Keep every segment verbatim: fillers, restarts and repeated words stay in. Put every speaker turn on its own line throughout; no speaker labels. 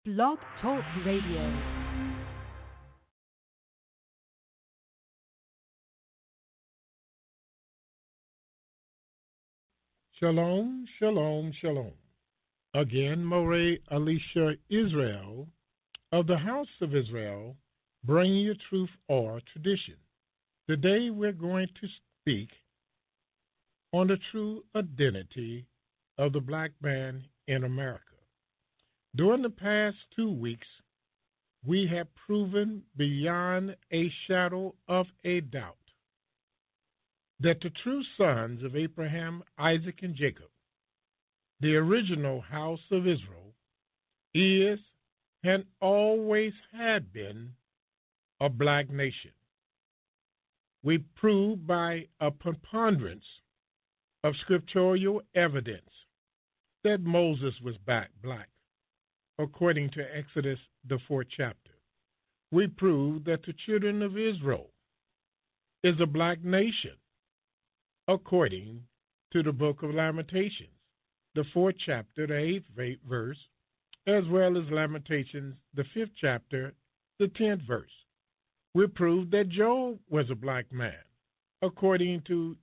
Blog Talk Radio.
Shalom, shalom, shalom. Again, Moreh Alicia Israel of the House of Israel, bringing you truth or tradition. Today we're going to speak on the true identity of the black man in America. During the past two weeks, we have proven beyond a shadow of a doubt that the true sons of Abraham, Isaac, and Jacob, the original house of Israel, is and always had been a black nation. We prove by a preponderance of scriptural evidence that Moses was back black, according to Exodus, the fourth chapter. We prove that the children of Israel is a black nation, according to the book of Lamentations, the fourth chapter, the eighth verse, as well as Lamentations, the fifth chapter, the tenth verse. We prove that Job was a black man, according to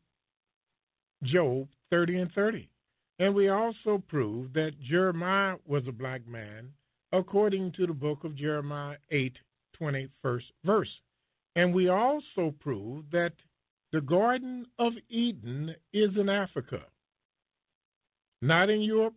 Job thirty and thirty. And we also prove that Jeremiah was a black man, according to the book of Jeremiah eight, twenty-first verse. And we also prove that the Garden of Eden is in Africa, not in Europe,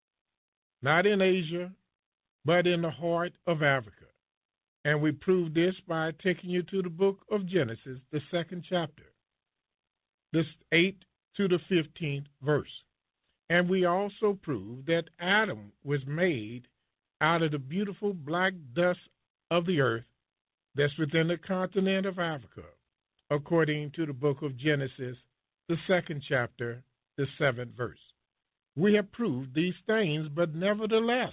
not in Asia, but in the heart of Africa. And we prove this by taking you to the book of Genesis, the second chapter, this eighth to the fifteenth verse. And we also prove that Adam was made out of the beautiful black dust of the earth that's within the continent of Africa, according to the book of Genesis, the second chapter, the seventh verse. We have proved these things, but nevertheless,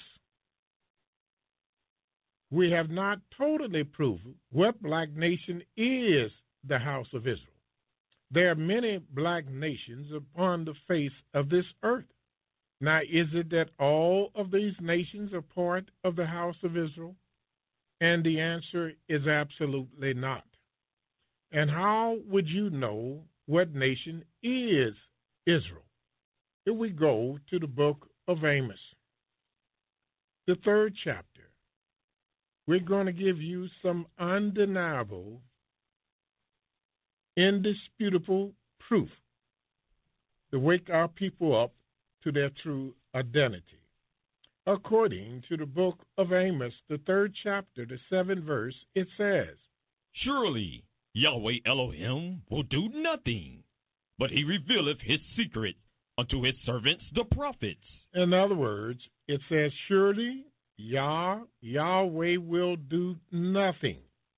we have not totally proven what black nation is the house of Israel. There are many black nations upon the face of this earth. Now, is it that all of these nations are part of the house of Israel? And the answer is absolutely not. And how would you know what nation is Israel? If we go to the book of Amos, the third chapter, we're going to give you some undeniable, indisputable proof to wake our people up to their true identity. According to the book of Amos, the third chapter, the seventh verse, it says,
Surely Yahweh Elohim will do nothing, but he revealeth his secret unto his servants the prophets.
In other words, it says, surely Yah, Yahweh will do nothing,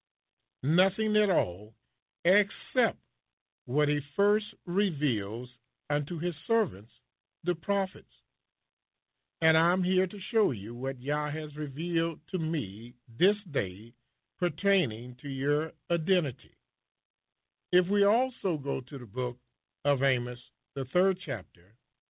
nothing at all, except what he first reveals unto his servants, the prophets. And I'm here to show you what Yah has revealed to me this day pertaining to your identity. If we also go to the book of Amos, the third chapter,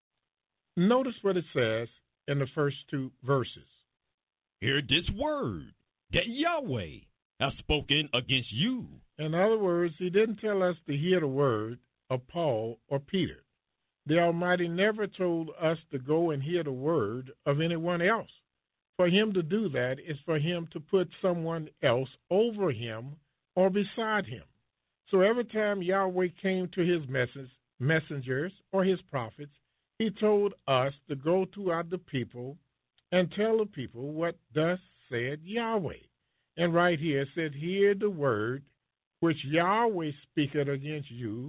notice what it says in the first two verses.
Hear this word that Yahweh has spoken against you.
In other words, he didn't tell us to hear the word of Paul or Peter. The Almighty never told us to go and hear the word of anyone else. For him to do that is for him to put someone else over him or beside him. So every time Yahweh came to his message, messengers or his prophets, he told us to go throughout the people and tell the people what thus said Yahweh. And right here it said, hear the word which Yahweh speaketh against you,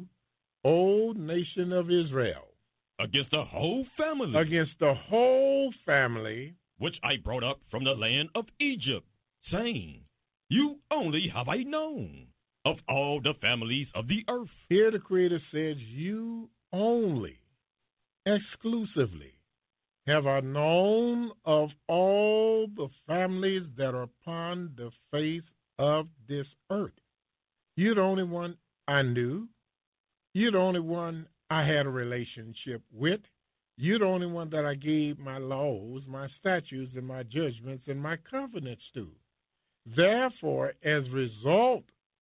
O nation of Israel.
Against the whole family.
Against the whole family.
Which I brought up from the land of Egypt, saying, you only have I known of all the families of the earth.
Here the Creator says, you only, exclusively, have I known of all the families that are upon the face of this earth. You're the only one I knew. You're the only one I had a relationship with. You're the only one that I gave my laws, my statutes, and my judgments, and my covenants to. Therefore, as a result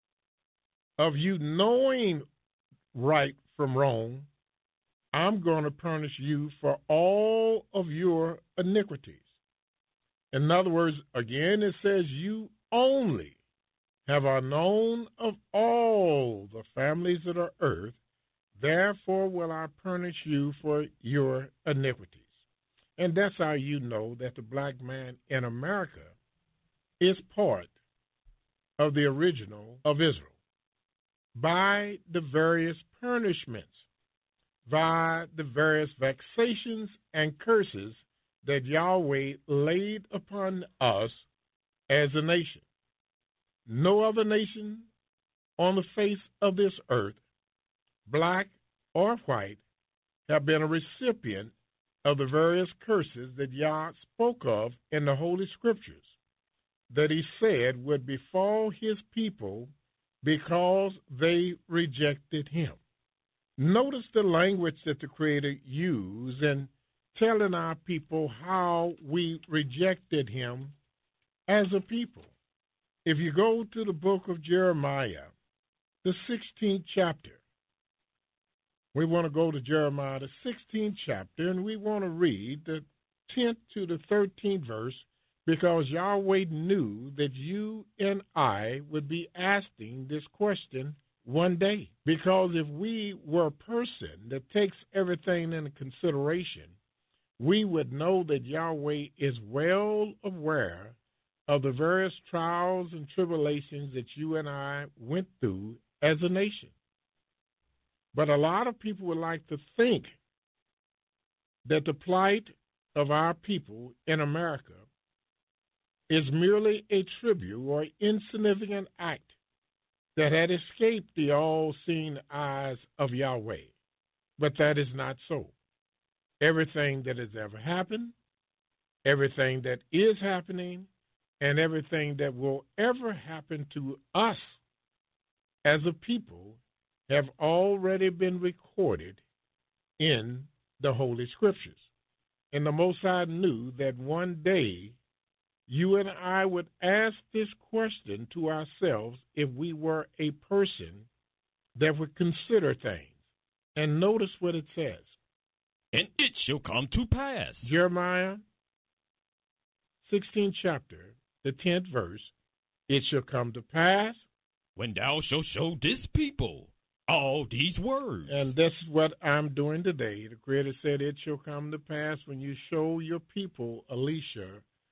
of you knowing right from wrong, I'm going to punish you for all of your iniquities. In other words, again, it says you only have I known of all the families of the earth, therefore will I punish you for your iniquities. And that's how you know that the black man in America is part of the original of Israel by the various punishments, by the various vexations and curses that Yahweh laid upon us as a nation. No other nation on the face of this earth, black or white, have been a recipient of the various curses that Yah spoke of in the Holy Scriptures, that he said would befall his people because they rejected him. Notice the language that the Creator used in telling our people how we rejected him as a people. If you go to the book of Jeremiah, the sixteenth chapter, we want to go to Jeremiah, the sixteenth chapter, and we want to read the tenth to the thirteenth verse, because Yahweh knew that you and I would be asking this question one day. Because if we were a person that takes everything into consideration, we would know that Yahweh is well aware of the various trials and tribulations that you and I went through as a nation. But a lot of people would like to think that the plight of our people in America is merely a trivial or insignificant act that had escaped the all-seeing eyes of Yahweh. But that is not so. Everything that has ever happened, everything that is happening, and everything that will ever happen to us as a people have already been recorded in the Holy Scriptures. And the Most High knew that one day you and I would ask this question to ourselves if we were a person that would consider things. And notice what it says.
And it shall come to pass.
Jeremiah, sixteenth chapter, the tenth verse. It shall come to pass,
when thou shalt show this people all these words.
And this is what I'm doing today. The Creator said, it shall come to pass when you show your people, Alicia,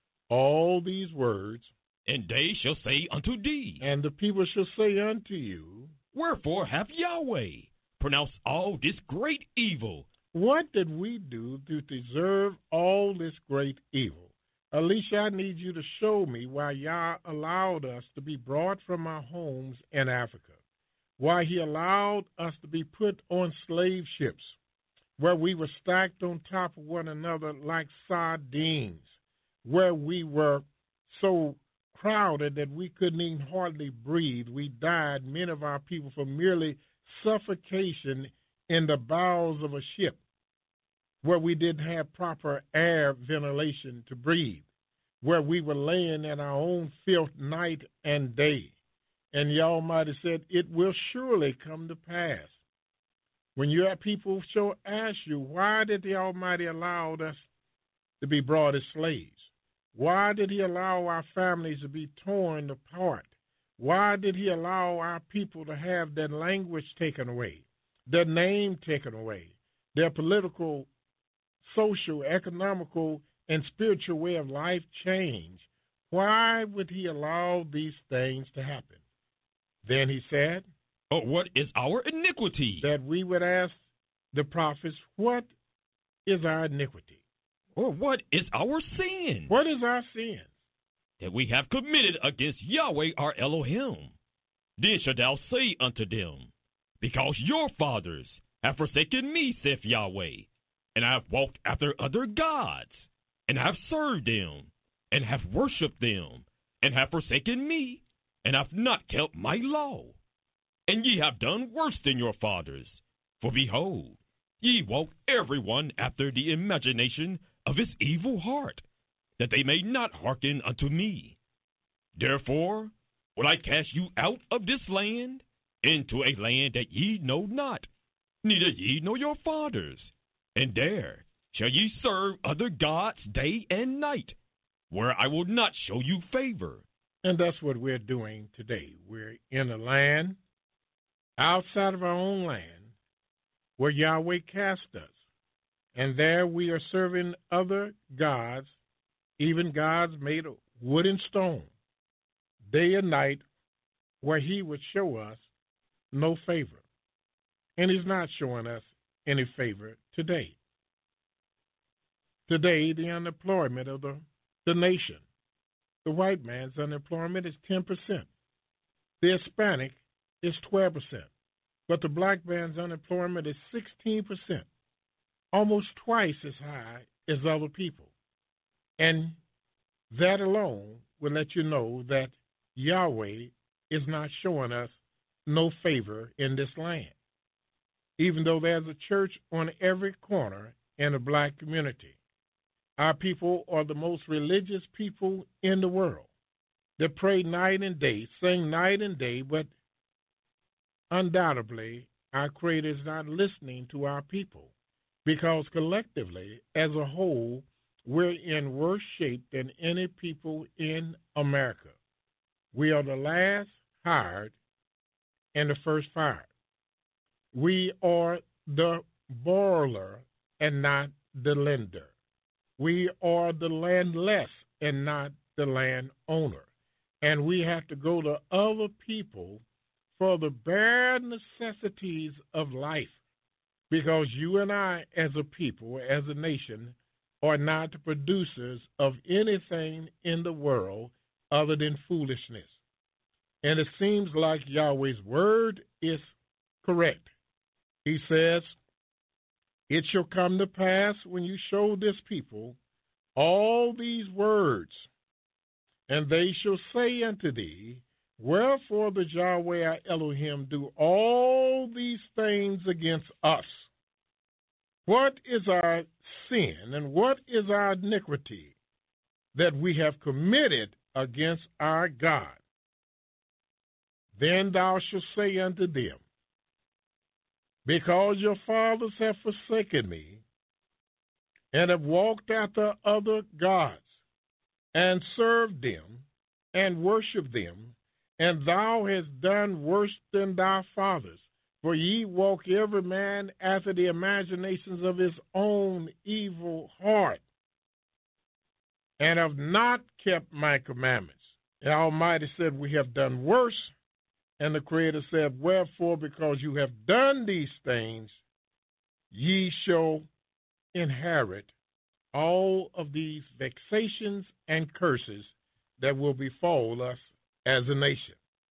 all these words.
And they shall say unto thee.
And the people shall say unto you,
wherefore hath Yahweh pronounced all this great evil?
What did we do to deserve all this great evil? Alicia, I need you to show me why Yah allowed us to be brought from our homes in Africa, why he allowed us to be put on slave ships, where we were stacked on top of one another like sardines, where we were so crowded that we couldn't even hardly breathe. We died, many of our people, from merely suffocation in the bowels of a ship, where we didn't have proper air ventilation to breathe, where we were laying in our own filth night and day. And the Almighty said, it will surely come to pass. When your people shall ask you, why did the Almighty allow us to be brought as slaves? Why did he allow our families to be torn apart? Why did he allow our people to have their language taken away, their name taken away, their political, social, economical, and spiritual way of life changed? Why would he allow these things to happen? Then he said,
oh, what is our iniquity?
That we would ask the prophets, what is our iniquity?
Or what is our sin?
What is our sin?
That we have committed against Yahweh our Elohim. Then shalt thou say unto them, because your fathers have forsaken me, saith Yahweh, and I have walked after other gods, and have served them, and have worshipped them, and have forsaken me, and have not kept my law. And ye have done worse than your fathers. For behold, Ye walk every one after the imagination of his evil heart, that they may not hearken unto me. Therefore will I cast you out of this land into a land that ye know not, neither ye nor your fathers, and there shall ye serve other gods day and night, where I will not show you favor.
And that's what we're doing today. We're in a land outside of our own land where Yahweh cast us. And there we are serving other gods, even gods made of wood and stone, day and night, where he would show us no favor. And he's not showing us any favor today. Today, the unemployment of the, the nation, the white man's unemployment is ten percent. The Hispanic is twelve percent. But the black man's unemployment is sixteen percent, almost twice as high as other people. And that alone will let you know that Yahweh is not showing us no favor in this land, even though there's a church on every corner in the black community. Our people are the most religious people in the world. They pray night and day, sing night and day, but undoubtedly our Creator is not listening to our people, because collectively, as a whole, we're in worse shape than any people in America. We are the last hired and the first fired. We are the borrower and not the lender. We are the landless and not the landowner. And we have to go to other people for the bare necessities of life, because you and I, as a people, as a nation, are not the producers of anything in the world other than foolishness. And it seems like Yahweh's word is correct. He says, it shall come to pass when you show this people all these words, and they shall say unto thee, wherefore does Yahweh our Elohim do all these things against us? What is our sin and what is our iniquity that we have committed against our God? Then thou shalt say unto them, because your fathers have forsaken me, and have walked after other gods, and served them, and worshipped them, and thou hast done worse than thy fathers. For ye walk every man after the imaginations of his own evil heart, and have not kept my commandments. The Almighty said, we have done worse. And the Creator said, wherefore, because you have done these things, ye shall inherit all of these vexations and curses that will befall us as a nation.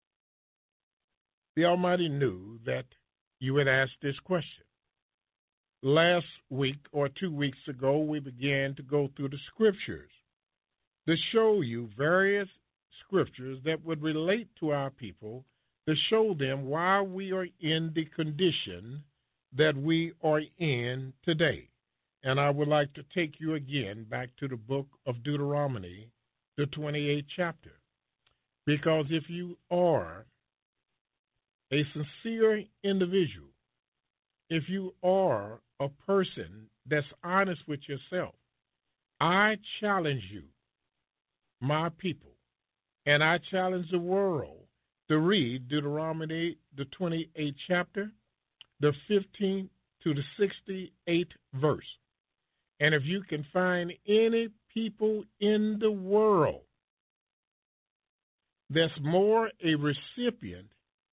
The Almighty knew that you would ask this question. Last week or two weeks ago, we began to go through the scriptures to show you various scriptures that would relate to our people, to show them why we are in the condition that we are in today. And I would like to take you again back to the book of Deuteronomy, the twenty-eighth chapter. Because if you are a sincere individual, if you are a person that's honest with yourself, I challenge you, my people, and I challenge the world to read Deuteronomy, the twenty-eighth chapter, the fifteenth to the sixty-eighth verse. And if you can find any people in the world that's more a recipient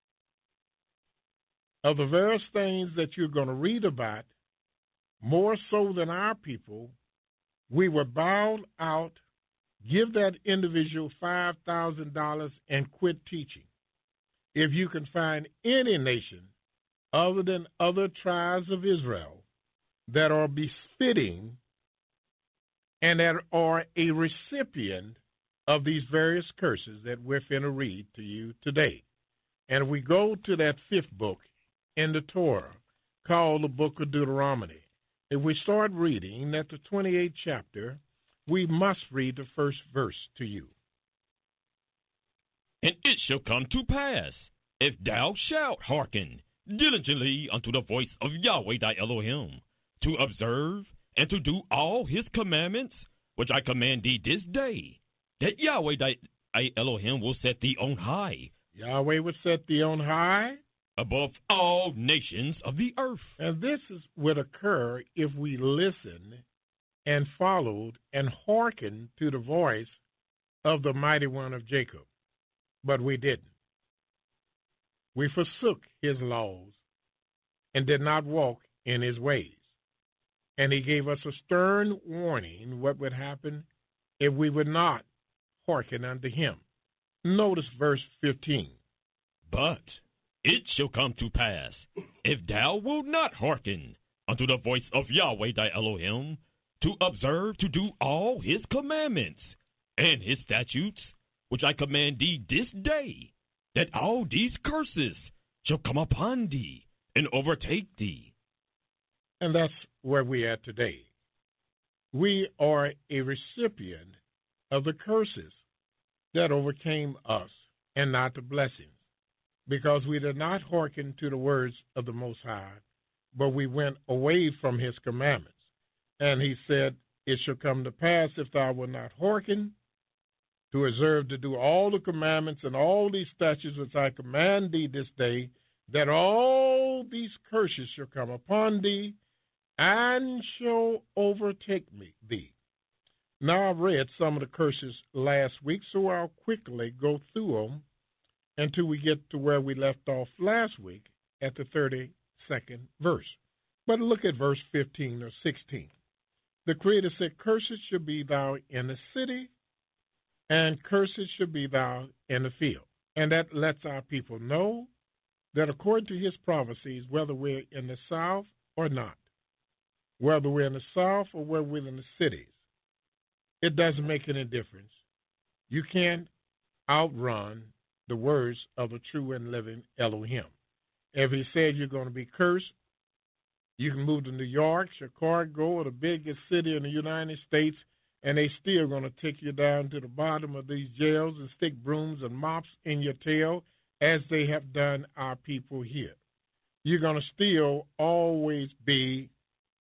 of the various things that you're going to read about, more so than our people, we were bound out, give that individual five thousand dollars and quit teaching. If you can find any nation other than other tribes of Israel that are befitting and that are a recipient of these various curses that we're going to read to you today. And we go to that fifth book in the Torah, called the book of Deuteronomy. If we start reading at the twenty-eighth chapter, we must read the first verse to you.
And it shall come to pass, if thou shalt hearken diligently unto the voice of Yahweh thy Elohim, to observe and to do all his commandments, which I command thee this day, that Yahweh thy Elohim will set thee on high.
Yahweh will set thee on high
above all nations of the earth.
And this is, would occur if we listened and followed and hearkened to the voice of the mighty one of Jacob. But we didn't. We forsook his laws and did not walk in his ways. And he gave us a stern warning what would happen if we would not hearken unto him. Notice verse fifteen.
But it shall come to pass, if thou wilt not hearken unto the voice of Yahweh thy Elohim, to observe to do all his commandments and his statutes, which I command thee this day, that all these curses shall come upon thee and overtake thee.
And that's where we are today. We are a recipient of the curses that overcame us and not the blessings, because we did not hearken to the words of the Most High, but we went away from his commandments. And he said, it shall come to pass, if thou wilt not hearken, to observe to do all the commandments and all these statutes which I command thee this day, that all these curses shall come upon thee and shall overtake me, thee. Now, I've read some of the curses last week, so I'll quickly go through them until we get to where we left off last week at the thirty-second verse. But look at verse fifteen or sixteen. The Creator said, curses shall be thou in the city, and curses shall be thou in the field. And that lets our people know that according to his prophecies, whether we're in the south or not, whether we're in the south or whether we're in the cities, it doesn't make any difference. You can't outrun the words of the true and living Elohim. If he said you're going to be cursed, you can move to New York, Chicago, or the biggest city in the United States, and they still going to take you down to the bottom of these jails and stick brooms and mops in your tail, as they have done our people here. You're going to still always be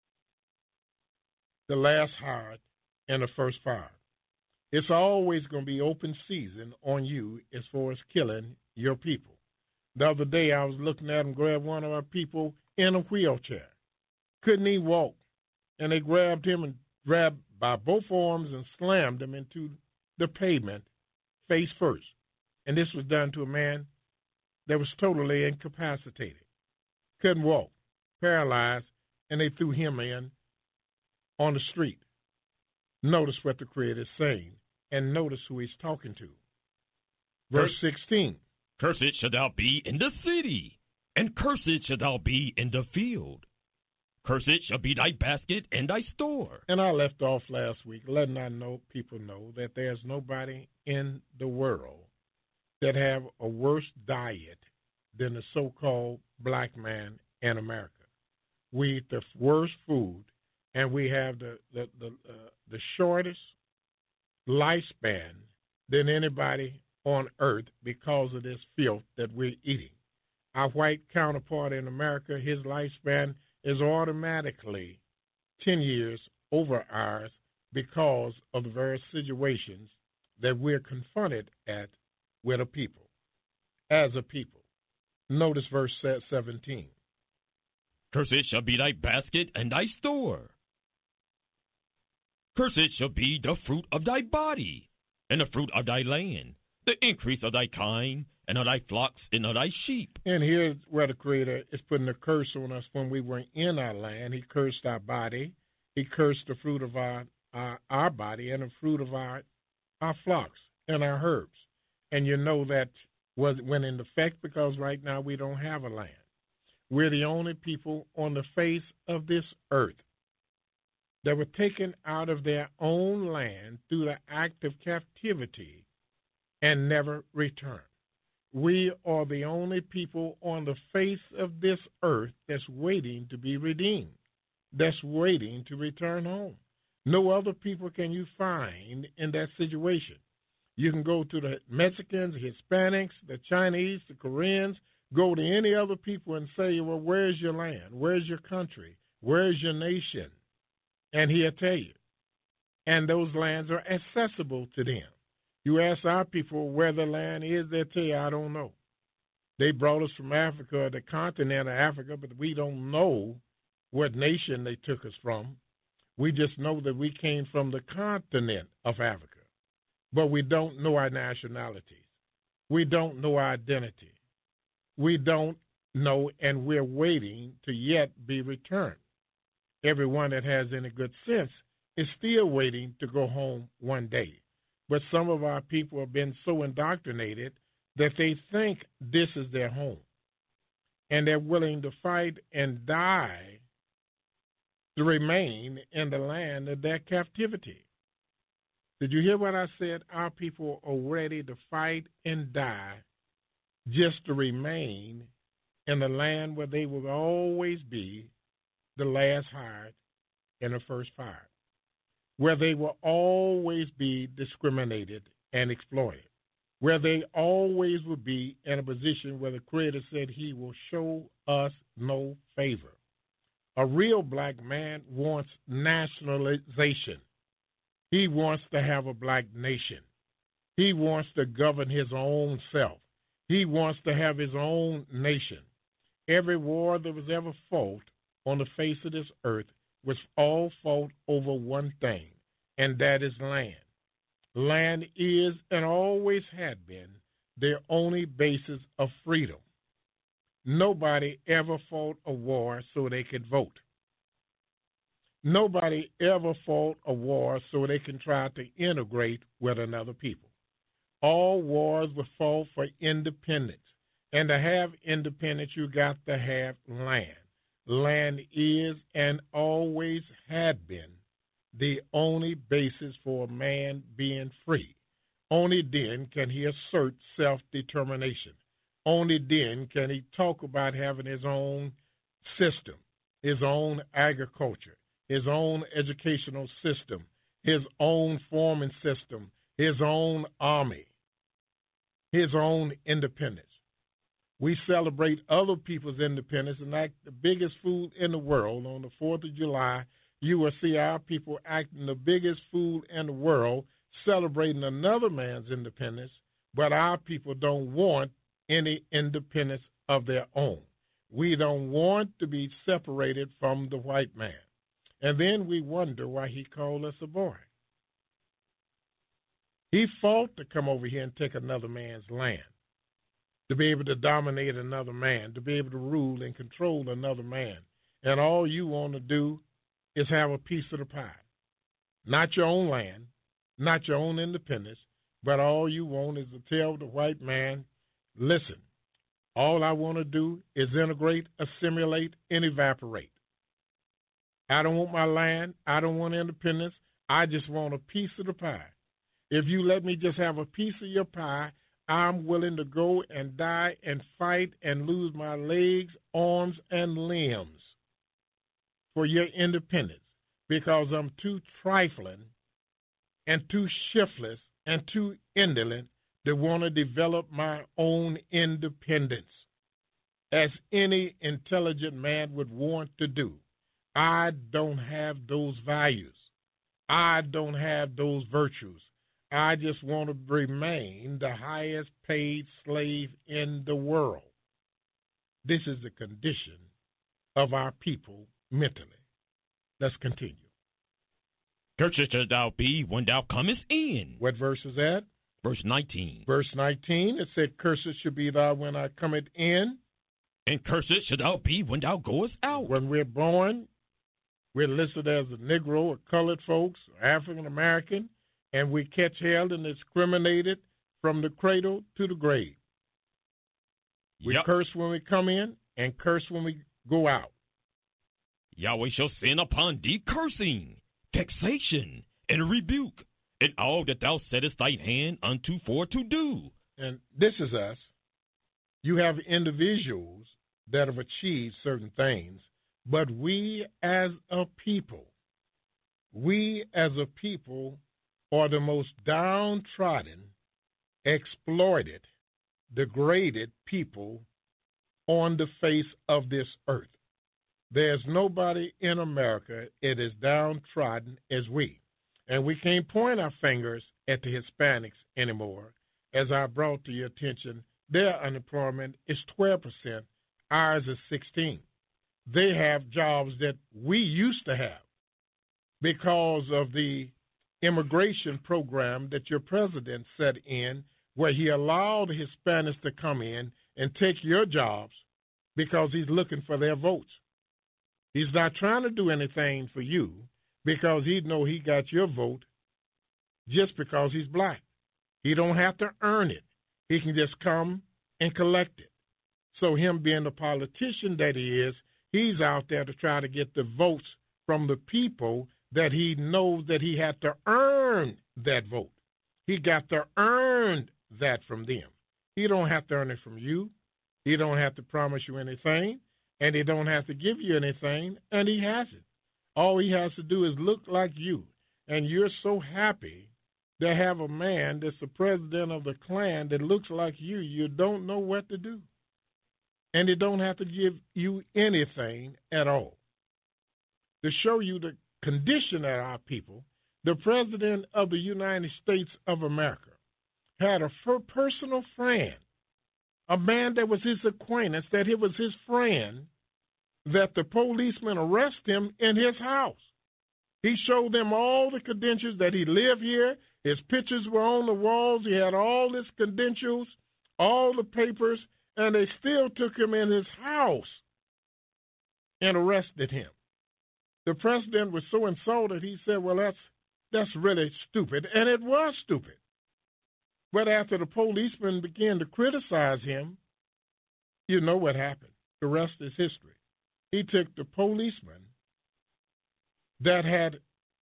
the last hired and the first fired. It's always going to be open season on you as far as killing your people. The other day I was looking at them grab one of our people in a wheelchair. Couldn't even walk. And they grabbed him and grabbed by both arms and slammed him into the pavement face first. And this was done to a man that was totally incapacitated. Couldn't walk, paralyzed, and they threw him in on the street. Notice what the Creator is saying, and notice who he's talking to. Verse sixteen.
Cursed shalt thou be in the city, and cursed shalt thou be in the field. Cursed shall be thy basket and thy store.
And I left off last week letting I know people know that there's nobody in the world that have a worse diet than the so-called black man in America. We eat the worst food, and we have the the the, uh, the shortest lifespan than anybody on earth because of this filth that we're eating. Our white counterpart in America, his lifespan is automatically ten years over ours because of the various situations that we're confronted at with a people, as a people. Notice verse seventeen.
Cursed shall be thy basket and thy store. Cursed shall be the fruit of thy body, and the fruit of thy land, the increase of thy kind, and of thy flocks, and of thy sheep.
And here's where the Creator is putting a curse on us when we were in our land. He cursed our body. He cursed the fruit of our, our, our body and the fruit of our, our flocks and our herbs. And you know that was went into effect because right now we don't have a land. We're the only people on the face of this earth that were taken out of their own land through the act of captivity and never returned. We are the only people on the face of this earth that's waiting to be redeemed, that's waiting to return home. No other people can you find in that situation. You can go to the Mexicans, Hispanics, the Chinese, the Koreans, go to any other people and say, well, where's your land? Where's your country? Where's your nation? And he'll tell you. And those lands are accessible to them. You ask our people where the land is, they'll tell you, I don't know. They brought us from Africa, the continent of Africa, but we don't know what nation they took us from. We just know that we came from the continent of Africa. But we don't know our nationalities. We don't know our identity. We don't know, and we're waiting to yet be returned. Everyone that has any good sense is still waiting to go home one day. But some of our people have been so indoctrinated that they think this is their home. And they're willing to fight and die to remain in the land of their captivity. Did you hear what I said? Our people are ready to fight and die just to remain in the land where they will always be the last hired and the first fired, where they will always be discriminated and exploited, where they always will be in a position where the Creator said he will show us no favor. A real black man wants nationalization. He wants to have a black nation. He wants to govern his own self. He wants to have his own nation. Every war that was ever fought on the face of this earth was all fought over one thing, and that is land. Land is and always had been their only basis of freedom. Nobody ever fought a war so they could vote. Nobody ever fought a war so they can try to integrate with another people. All wars were fought for independence. And to have independence, you got to have land. Land is and always had been the only basis for a man being free. Only then can he assert self-determination. Only then can he talk about having his own system, his own agriculture, his own educational system, his own farming system, his own army, his own independence. We celebrate other people's independence and act the biggest fool in the world. On the fourth of July, you will see our people acting the biggest fool in the world, celebrating another man's independence, but our people don't want any independence of their own. We don't want to be separated from the white man. And then we wonder why he called us a boy. He fought to come over here and take another man's land, to be able to dominate another man, to be able to rule and control another man. And all you want to do is have a piece of the pie. Not your own land, not your own independence, but all you want is to tell the white man, listen, all I want to do is integrate, assimilate, and evaporate. I don't want my land. I don't want independence. I just want a piece of the pie. If you let me just have a piece of your pie, I'm willing to go and die and fight and lose my legs, arms, and limbs for your independence, because I'm too trifling and too shiftless and too indolent to want to develop my own independence, as any intelligent man would want to do. I don't have those values. I don't have those virtues. I just want to remain the highest paid slave in the world. This is the condition of our people mentally. Let's continue.
Cursed shalt thou be when thou comest in.
What verse is that?
Verse nineteen.
Verse nineteen, it said, cursed shall be thou when I cometh in.
And cursed shalt thou be when thou goest out.
When we're born, we're listed as a Negro or colored folks, or African American, and we catch held and discriminated from the cradle to the grave. We
Yep.
curse when we come in and curse when we go out.
Yahweh shall send upon thee cursing, vexation, and rebuke, and all that thou settest thy hand unto for to do.
And this is us. You have individuals that have achieved certain things, but we as a people, we as a people are the most downtrodden, exploited, degraded people on the face of this earth. There's nobody in America that is downtrodden as we. And we can't point our fingers at the Hispanics anymore. As I brought to your attention, their unemployment is twelve percent. Ours is sixteen. They have jobs that we used to have because of the immigration program that your president set in, where he allowed the Hispanics to come in and take your jobs because he's looking for their votes. He's not trying to do anything for you because he know he got your vote just because he's black. He don't have to earn it. He can just come and collect it. So him being the politician that he is, he's out there to try to get the votes from the people that he knows that he had to earn that vote. He got to earn that from them. He don't have to earn it from you. He don't have to promise you anything, and he don't have to give you anything, and he hasn't. All he has to do is look like you, and you're so happy to have a man that's the president of the Klan that looks like you. You don't know what to do, and he don't have to give you anything at all. To show you the condition of our people, the president of the United States of America had a personal friend, a man that was his acquaintance, that it was his friend, that the policeman arrested him in his house. He showed them all the credentials that he lived here. His pictures were on the walls. He had all his credentials, all the papers, and they still took him in his house and arrested him. The president was so insulted, he said, well, that's that's really stupid. And it was stupid. But after the policeman began to criticize him, you know what happened. The rest is history. He took the policeman that had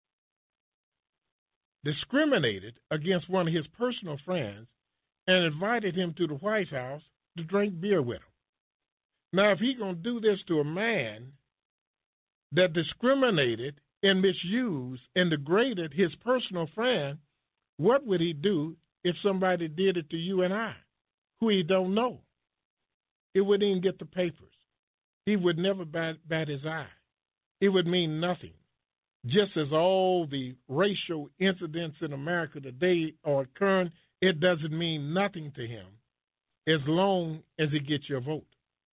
discriminated against one of his personal friends and invited him to the White House to drink beer with him. Now, if he's going to do this to a man that discriminated and misused and degraded his personal friend, what would he do if somebody did it to you and I, who he don't know? It wouldn't even get the papers. He would never bat, bat his eye. It would mean nothing. Just as all the racial incidents in America today are occurring, it doesn't mean nothing to him as long as he gets your vote.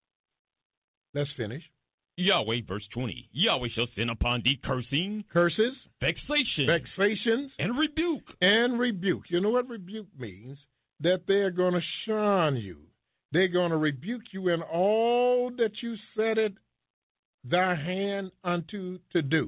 Let's finish.
Yahweh, verse twenty, Yahweh shall send upon thee cursing,
curses,
vexation,
vexations,
and rebuke.
And rebuke. You know what rebuke means? That they're going to shun you. They're going to rebuke you in all that you set it thy hand unto to do,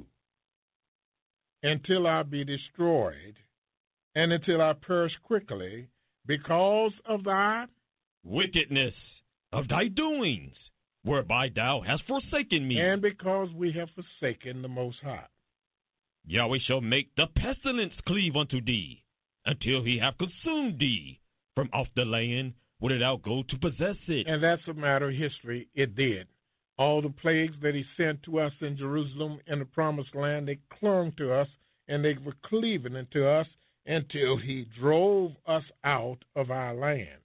until I be destroyed, and until I perish quickly, because of thy
wickedness, of thy doings, whereby thou hast forsaken me.
And because we have forsaken the Most High.
Yahweh shall make the pestilence cleave unto thee, until he have consumed thee from off the land, where thou go to possess it.
And that's a matter of history. It did. All the plagues that he sent to us in Jerusalem in the promised land, they clung to us, and they were cleaving into us until he drove us out of our land.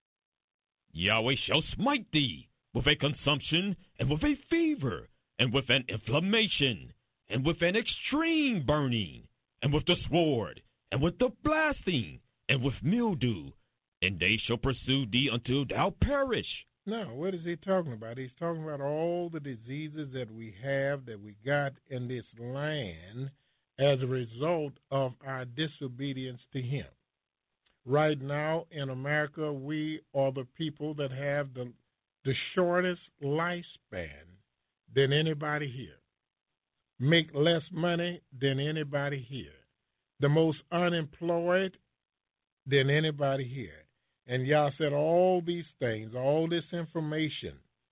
Yahweh shall smite thee with a consumption, and with a fever, and with an inflammation, and with an extreme burning, and with the sword, and with the blasting, and with mildew, and they shall pursue thee until thou perish.
Now, what is he talking about? He's talking about all the diseases that we have, that we got in this land as a result of our disobedience to him. Right now in America, we are the people that have the the shortest lifespan than anybody here, make less money than anybody here, the most unemployed than anybody here. And y'all said all these things, all this information,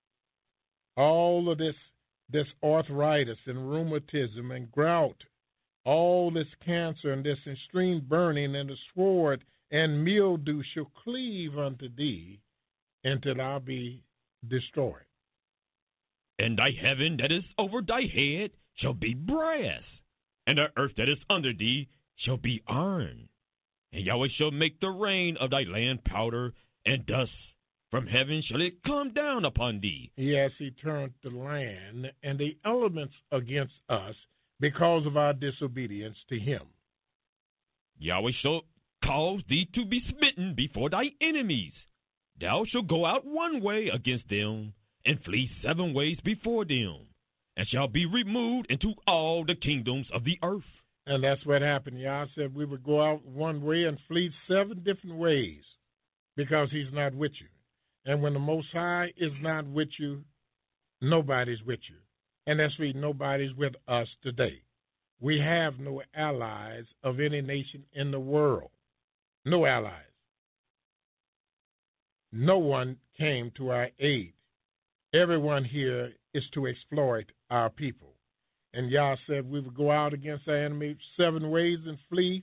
all of this, this arthritis and rheumatism and gout, all this cancer and this extreme burning and the sword and mildew shall cleave unto thee, until I be destroyed.
And thy heaven that is over thy head shall be brass, and the earth that is under thee shall be iron. And Yahweh shall make the rain of thy land powder, and dust from heaven shall it come down upon thee.
Yes, he turned the land and the elements against us because of our disobedience to him.
Yahweh shall cause thee to be smitten before thy enemies. Thou shalt go out one way against them, and flee seven ways before them, and shall be removed into all the kingdoms of the earth.
And that's what happened. Yah said we would go out one way and flee seven different ways because he's not with you. And when the Most High is not with you, nobody's with you. And that's why nobody's with us today. We have no allies of any nation in the world. No allies. No one came to our aid. Everyone here is to exploit our people. And Yah said we would go out against our enemy seven ways and flee.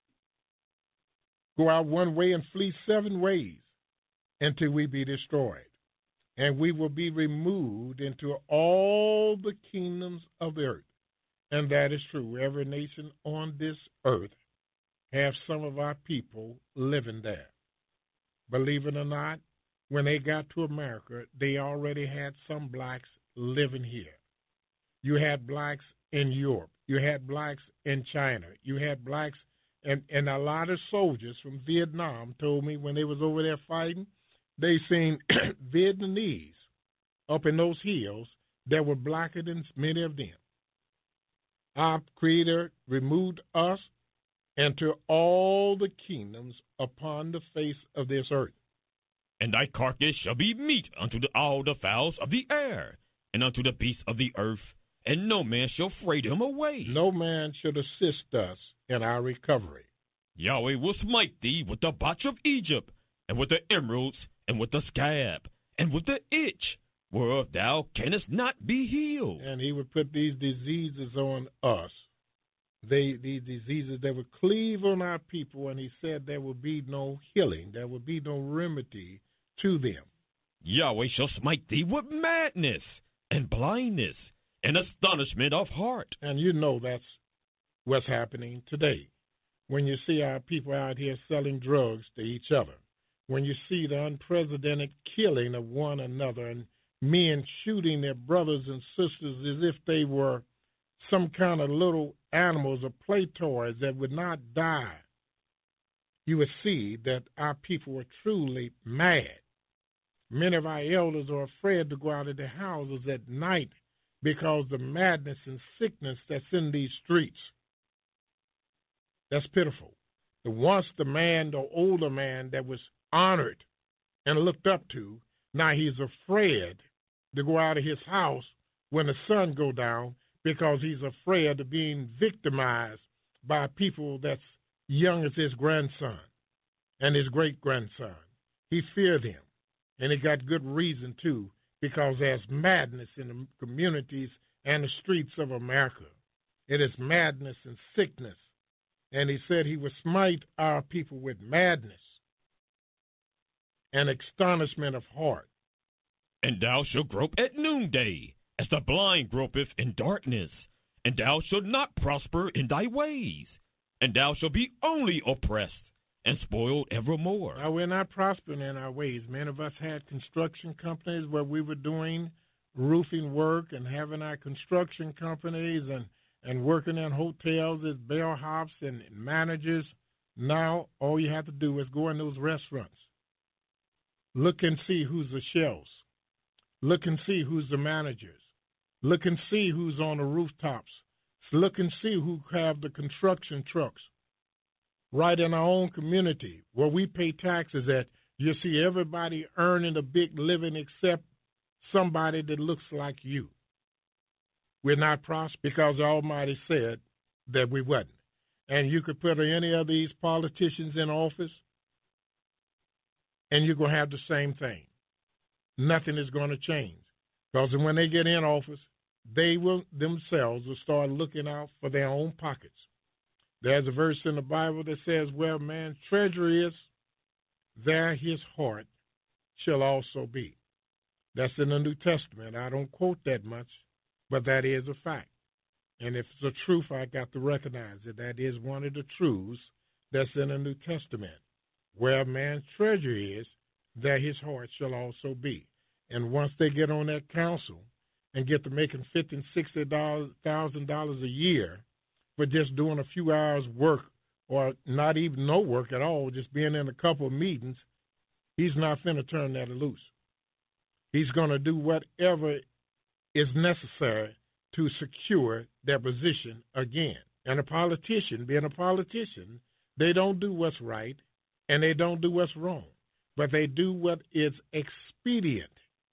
Go out one way and flee seven ways until we be destroyed. And we will be removed into all the kingdoms of the earth. And that is true. Every nation on this earth have some of our people living there. Believe it or not, when they got to America, they already had some blacks living here. You had blacks in Europe. You had blacks in China. You had blacks, and, and a lot of soldiers from Vietnam told me when they was over there fighting, they seen Vietnamese up in those hills that were blacker than many of them. Our Creator removed us into all the kingdoms upon the face of this earth.
And thy carcass shall be meat unto the, all the fowls of the air, and unto the beasts of the earth, and no man shall fray them away.
No man should assist us in our recovery.
Yahweh will smite thee with the botch of Egypt, and with the emeralds, and with the scab, and with the itch, whereof thou canst not be healed.
And he would put these diseases on us. They, these diseases that would cleave on our people, and he said there would be no healing, there would be no remedy to them.
Yahweh shall smite thee with madness, and blindness, and astonishment of heart.
And you know that's what's happening today. When you see our people out here selling drugs to each other, when you see the unprecedented killing of one another, and men shooting their brothers and sisters as if they were some kind of little animals or play toys that would not die, you would see that our people were truly mad. Many of our elders are afraid to go out of their houses at night because the madness and sickness that's in these streets. That's pitiful. The once the man, the older man that was honored and looked up to, now he's afraid to go out of his house when the sun go down because he's afraid of being victimized by people that's young as his grandson and his great-grandson. He feared him, and he got good reason, too, because there's madness in the communities and the streets of America. It is madness and sickness. And he said he would smite our people with madness and astonishment of heart.
And thou shalt grope at noonday, as the blind gropeth in darkness. And thou shalt not prosper in thy ways. And thou shalt be only oppressed and spoiled evermore.
Now, we're not prospering in our ways. Many of us had construction companies where we were doing roofing work and having our construction companies and, and working in hotels as bellhops and managers. Now, all you have to do is go in those restaurants. Look and see who's the shelves. Look and see who's the managers. Look and see who's on the rooftops. Look and see who have the construction trucks. Right in our own community where we pay taxes at, you see everybody earning a big living except somebody that looks like you. We're not prosperous because the Almighty said that we wasn't. And you could put any of these politicians in office, and you're going to have the same thing. Nothing is going to change. Because when they get in office, they will themselves will start looking out for their own pockets. There's a verse in the Bible that says, where man's treasure is, there his heart shall also be. That's in the New Testament. I don't quote that much, but that is a fact. And if it's a truth, I got to recognize it. That is one of the truths that's in the New Testament. Where a man's treasure is, there his heart shall also be. And once they get on that council and get to making fifty and sixty thousand dollars a year for just doing a few hours work, or not even no work at all, just being in a couple of meetings, he's not finna turn that loose. He's going to do whatever is necessary to secure their position again. And a politician, being a politician, they don't do what's right and they don't do what's wrong, but they do what is expedient.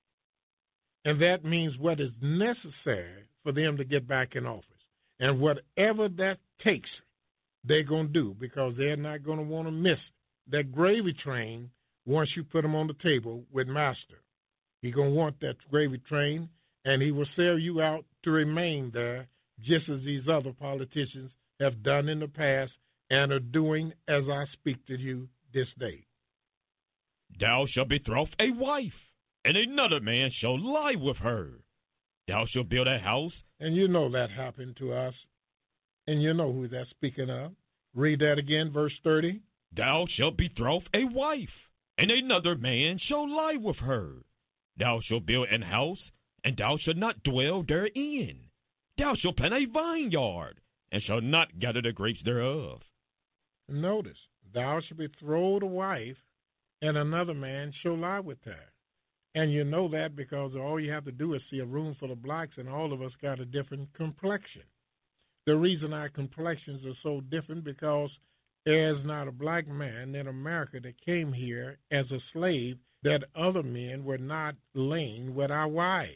And that means what is necessary for them to get back in office. And whatever that takes, they're going to do, because they're not going to want to miss that gravy train once you put them on the table with master. He's going to want that gravy train, and he will sell you out to remain there, just as these other politicians have done in the past and are doing as I speak to you this day.
Thou shalt betroth a wife, and another man shall lie with her. Thou shalt build a house.
And you know that happened to us, and you know who that's speaking of. Read that again, verse thirty.
Thou shalt betroth a wife, and another man shall lie with her. Thou shalt build an house, and thou shalt not dwell therein. Thou shalt plant a vineyard, and shalt not gather the grapes thereof.
Notice, thou shalt betroth a wife, and another man shall lie with her. And you know that because all you have to do is see a room full of blacks, and all of us got a different complexion. The reason our complexions are so different because there's not a black man in America that came here as a slave that other men were not laying with our wives.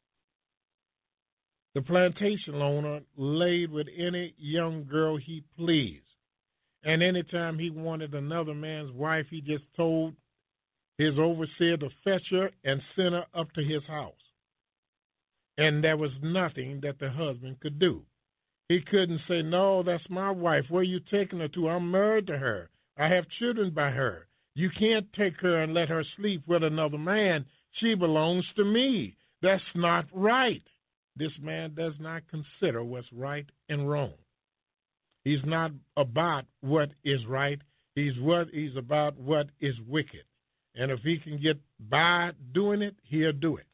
The plantation owner laid with any young girl he pleased. And anytime he wanted another man's wife, he just told his overseer to fetch her and send her up to his house. And there was nothing that the husband could do. He couldn't say, no, that's my wife. Where are you taking her to? I'm married to her. I have children by her. You can't take her and let her sleep with another man. She belongs to me. That's not right. This man does not consider what's right and wrong. He's not about what is right. He's what he's about what is wicked. And if he can get by doing it, he'll do it.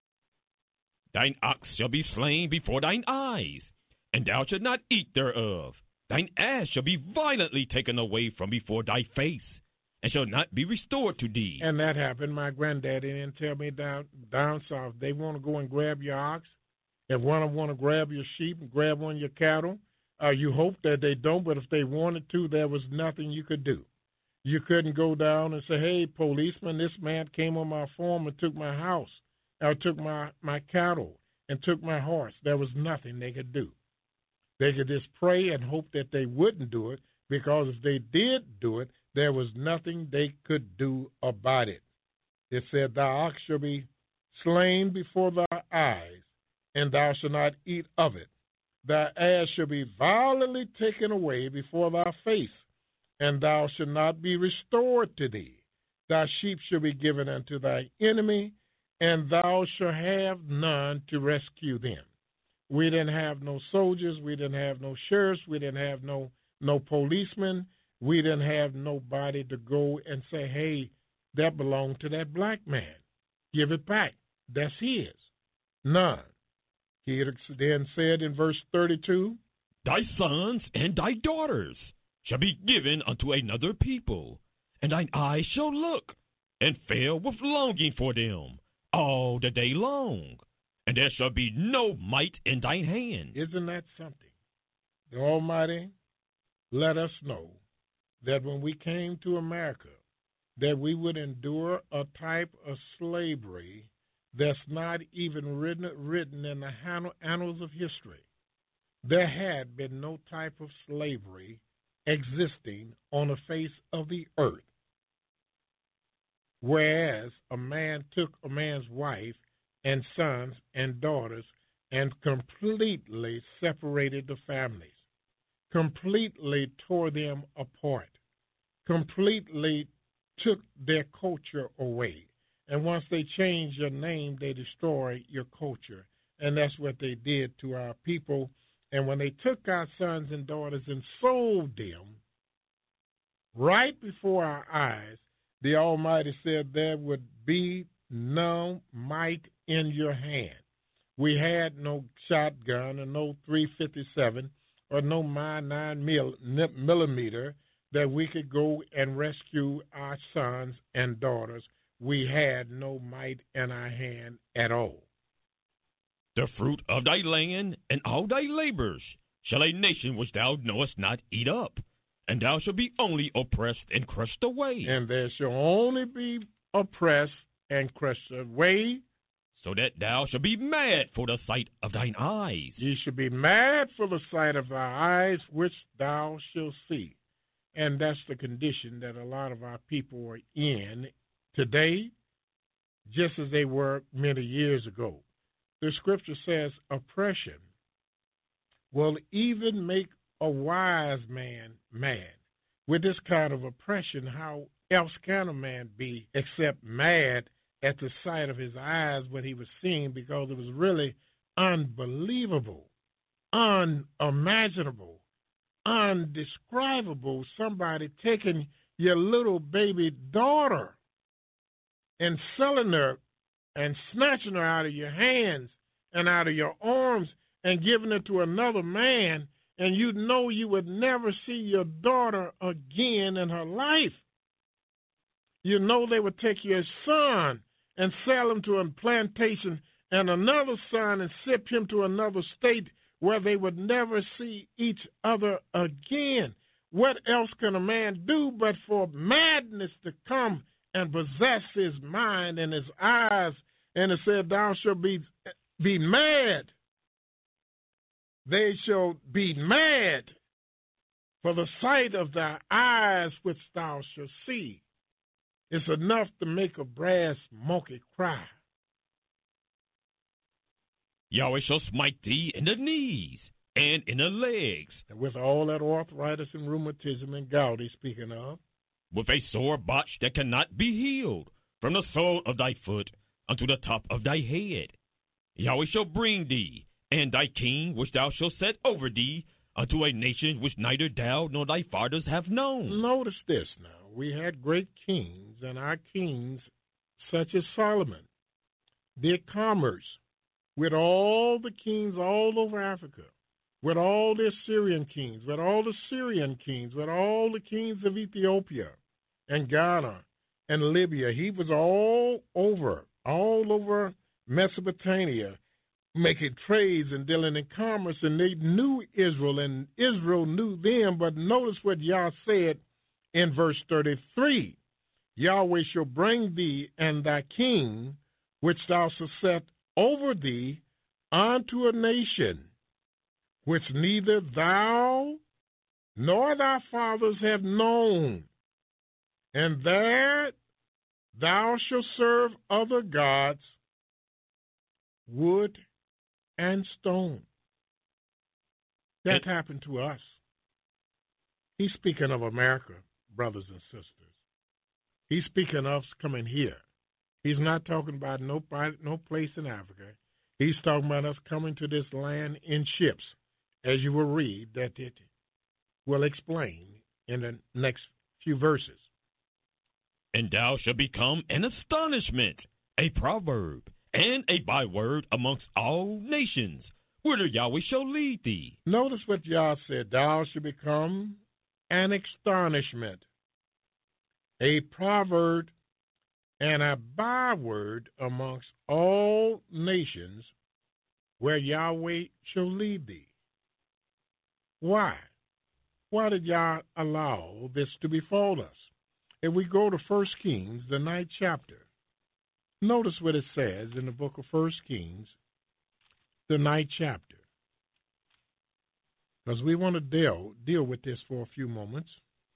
Thine ox shall be slain before thine eyes, and thou shalt not eat thereof. Thine ass shall be violently taken away from before thy face, and shall not be restored to thee.
And that happened. My granddaddy didn't tell me down down south, they want to go and grab your ox. If one of them want to grab your sheep and grab one of your cattle, uh, you hope that they don't, but if they wanted to, there was nothing you could do. You couldn't go down and say, hey, policeman, this man came on my farm and took my house, or took my, my cattle and took my horse. There was nothing they could do. They could just pray and hope that they wouldn't do it, because if they did do it, there was nothing they could do about it. It said, thy ox shall be slain before thy eyes, and thou shalt not eat of it. Thy ass shall be violently taken away before thy face, and thou shalt not be restored to thee. Thy sheep shall be given unto thy enemy, and thou shalt have none to rescue them. We didn't have no soldiers. We didn't have no sheriffs. We didn't have no, no policemen. We didn't have nobody to go and say, hey, that belonged to that black man. Give it back. That's his. None. He then said in verse thirty-two,
thy sons and thy daughters shall be given unto another people, and thine eyes shall look, and fail with longing for them all the day long, and there shall be no might in thine hand.
Isn't that something? The Almighty let us know that when we came to America, that we would endure a type of slavery that's not even written, written in the annals of history. There had been no type of slavery existing on the face of the earth, whereas a man took a man's wife and sons and daughters and completely separated the families, completely tore them apart, completely took their culture away. And once they change your name, they destroy your culture. And that's what they did to our people. And when they took our sons and daughters and sold them right before our eyes, the Almighty said there would be no might in your hand. We had no shotgun or no three fifty-seven or no my nine millimeter that we could go and rescue our sons and daughters. We had no might in our hand at all.
The fruit of thy land and all thy labors shall a nation which thou knowest not eat up, and thou shalt be only oppressed and crushed away.
And there shall only be oppressed and crushed away,
so that thou shalt be mad for the sight of thine eyes.
Ye shall be mad for the sight of thy eyes, which thou shalt see. And that's the condition that a lot of our people are in today, just as they were many years ago. The scripture says oppression will even make a wise man mad. With this kind of oppression, how else can a man be except mad at the sight of his eyes what he was seeing, because it was really unbelievable, unimaginable, undescribable. Somebody taking your little baby daughter and selling her and snatching her out of your hands and out of your arms and giving her to another man, and you know you would never see your daughter again in her life. You know they would take your son and sell him to a plantation and another son and ship him to another state where they would never see each other again. What else can a man do but for madness to come and possess his mind and his eyes? And it said, thou shalt be, be mad. They shall be mad for the sight of thy eyes which thou shalt see. It's enough to make a brass monkey cry.
Yahweh shall smite thee in the knees and in the legs.
And with all that arthritis and rheumatism and gout he's speaking of.
With a sore botch that cannot be healed, from the sole of thy foot unto the top of thy head. Yahweh shall bring thee, and thy king which thou shalt set over thee, unto a nation which neither thou nor thy fathers have known.
Notice this now. We had great kings, and our kings, such as Solomon, did commerce with all the kings all over Africa, with all the Assyrian kings, with all the Syrian kings, with all the kings of Ethiopia and Ghana and Libya. He was all over, all over Mesopotamia, making trades and dealing in commerce, and they knew Israel, and Israel knew them. But notice what Yah said in verse thirty-three. Yahweh shall bring thee and thy king, which thou shalt set over thee, unto a nation which neither thou nor thy fathers have known, and there thou shalt serve other gods, wood and stone. That it, happened to us. He's speaking of America, brothers and sisters. He's speaking of us coming here. He's not talking about no, no place in Africa. He's talking about us coming to this land in ships, as you will read, that it will explain in the next few verses.
And thou shalt become an astonishment, a proverb, and a byword amongst all nations, whither Yahweh shall lead thee.
Notice what Yah said, thou shalt become an astonishment, a proverb, and a byword amongst all nations, where Yahweh shall lead thee. Why? Why did Yah allow this to befall us? If we go to First Kings, the ninth chapter, notice what it says in the book of First Kings, the ninth chapter, because we want to deal, deal with this for a few moments.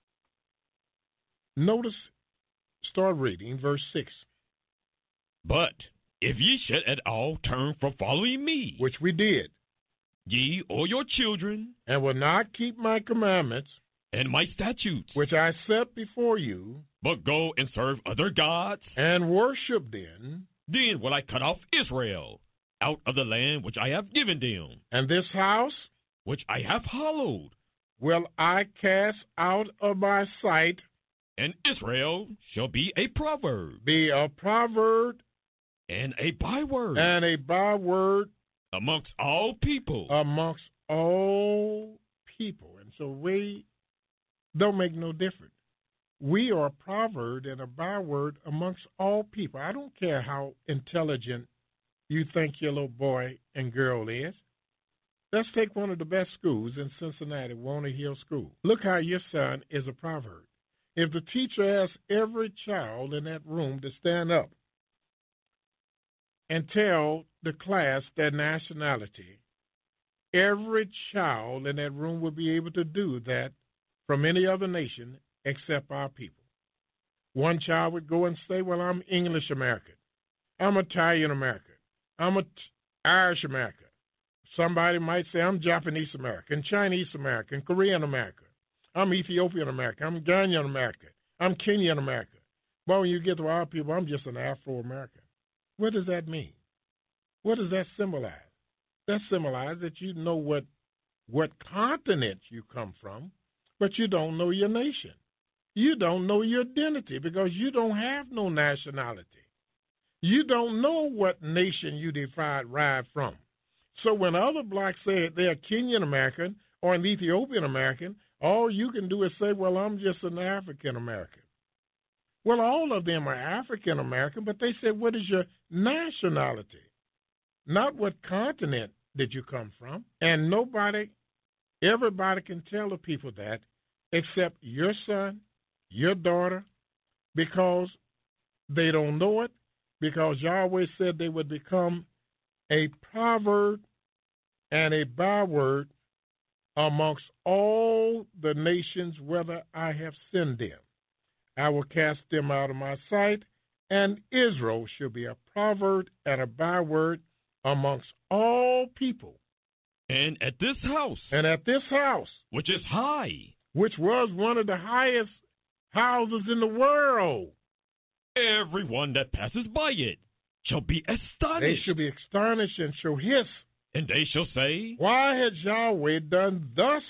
Notice, start reading verse six.
But if ye should at all turn from following me,
which we did,
ye or your children,
and will not keep my commandments,
and my statutes,
which I set before you,
but go and serve other gods,
and worship them,
then will I cut off Israel out of the land which I have given them,
and this house
which I have hallowed,
will I cast out of my sight,
and Israel shall be a proverb,
be a proverb
and a byword,
and a byword
amongst all people.
amongst all people. And so we don't make no difference. We are a proverb and a byword amongst all people. I don't care how intelligent you think your little boy and girl is. Let's take one of the best schools in Cincinnati, Warner Hill School. Look how your son is a proverb. If the teacher asks every child in that room to stand up and tell the class their nationality, every child in that room will be able to do that from any other nation except our people. One child would go and say, well, I'm English American. I'm Italian American. I'm a Irish American. Somebody might say, I'm Japanese American, Chinese American, Korean American. I'm Ethiopian American. I'm Ghanaian American. I'm Kenyan American. But when you get to our people, I'm just an Afro-American. What does that mean? What does that symbolize? That symbolizes that you know what, what continent you come from, but you don't know your nation. You don't know your identity because you don't have no nationality. You don't know what nation you derived from. So when other blacks say they're Kenyan American or an Ethiopian American, all you can do is say, well, I'm just an African American. Well, all of them are African American, but they said, what is your nationality? Not what continent did you come from. And nobody, everybody can tell the people that except your son, your daughter, because they don't know it, because Yahweh said they would become a proverb and a byword amongst all the nations whither I have sent them. I will cast them out of my sight, and Israel shall be a proverb and a byword amongst all people.
And at this house,
And at this house,
which is high,
which was one of the highest houses in the world,
everyone that passes by it shall be
they
astonished,
shall be astonished and shall hiss,
and they shall say,
why has Yahweh done thus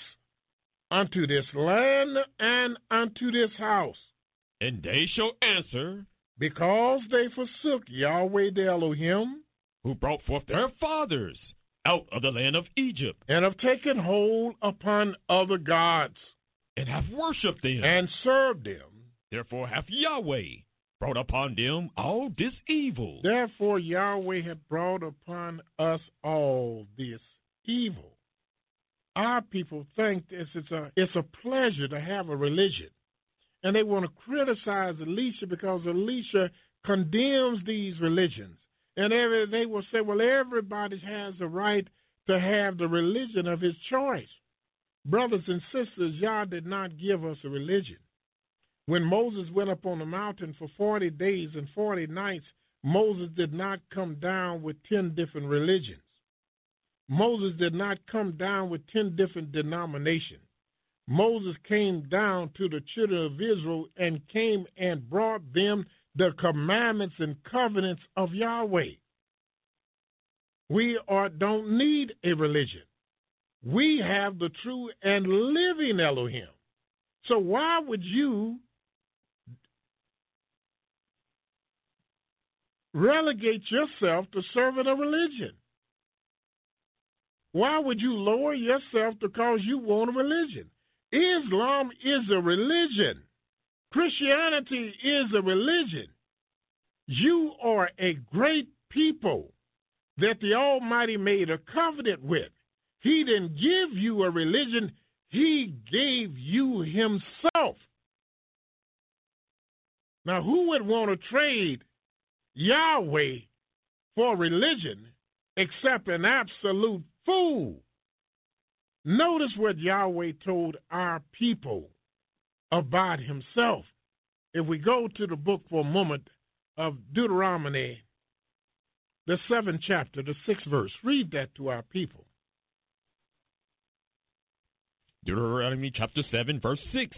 unto this land and unto this house?
and they shall answer,
Because they forsook Yahweh the Elohim,
who brought forth their fathers out of the land of Egypt,
and have taken hold upon other gods,
and have worshipped them.
and served them.
Therefore hath Yahweh brought upon them all this evil.
Therefore Yahweh hath brought upon us all this evil. Our people think this is a, it's a pleasure to have a religion. And they want to criticize Elisha because Elisha condemns these religions. And every, they will say, well, everybody has the right to have the religion of his choice. Brothers and sisters, Yah did not give us a religion. When Moses went up on the mountain for forty days and forty nights, Moses did not come down with ten different religions. Moses did not come down with ten different denominations. Moses came down to the children of Israel and came and brought them the commandments and covenants of Yahweh. We are, don't need a religion. We have the true and living Elohim. So why would you relegate yourself to serving a religion? Why would you lower yourself because you want a religion? Islam is a religion. Christianity is a religion. You are a great people that the Almighty made a covenant with. He didn't give you a religion. He gave you himself. Now, who would want to trade Yahweh for religion except an absolute fool? Notice what Yahweh told our people about himself. If we go to the book for a moment of Deuteronomy, the seventh chapter, the sixth verse, read that to our people.
Deuteronomy chapter seven, verse six.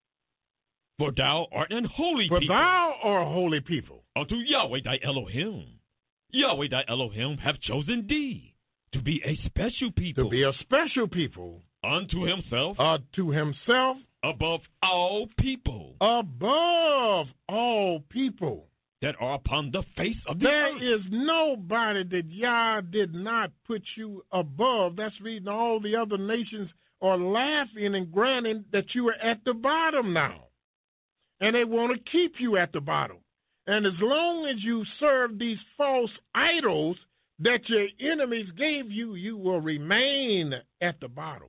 For thou art an holy
For
people.
thou art a holy people.
Unto Yahweh thy Elohim. Yahweh thy Elohim have chosen thee to be a special people.
To be a special people.
Unto himself.
Uh, to himself.
Above all people.
Above all people.
That are upon the face of the
there
earth.
There is nobody that Yah did not put you above. That's reading all the other nations are laughing and granting that you are at the bottom now. And they want to keep you at the bottom. And as long as you serve these false idols that your enemies gave you, you will remain at the bottom.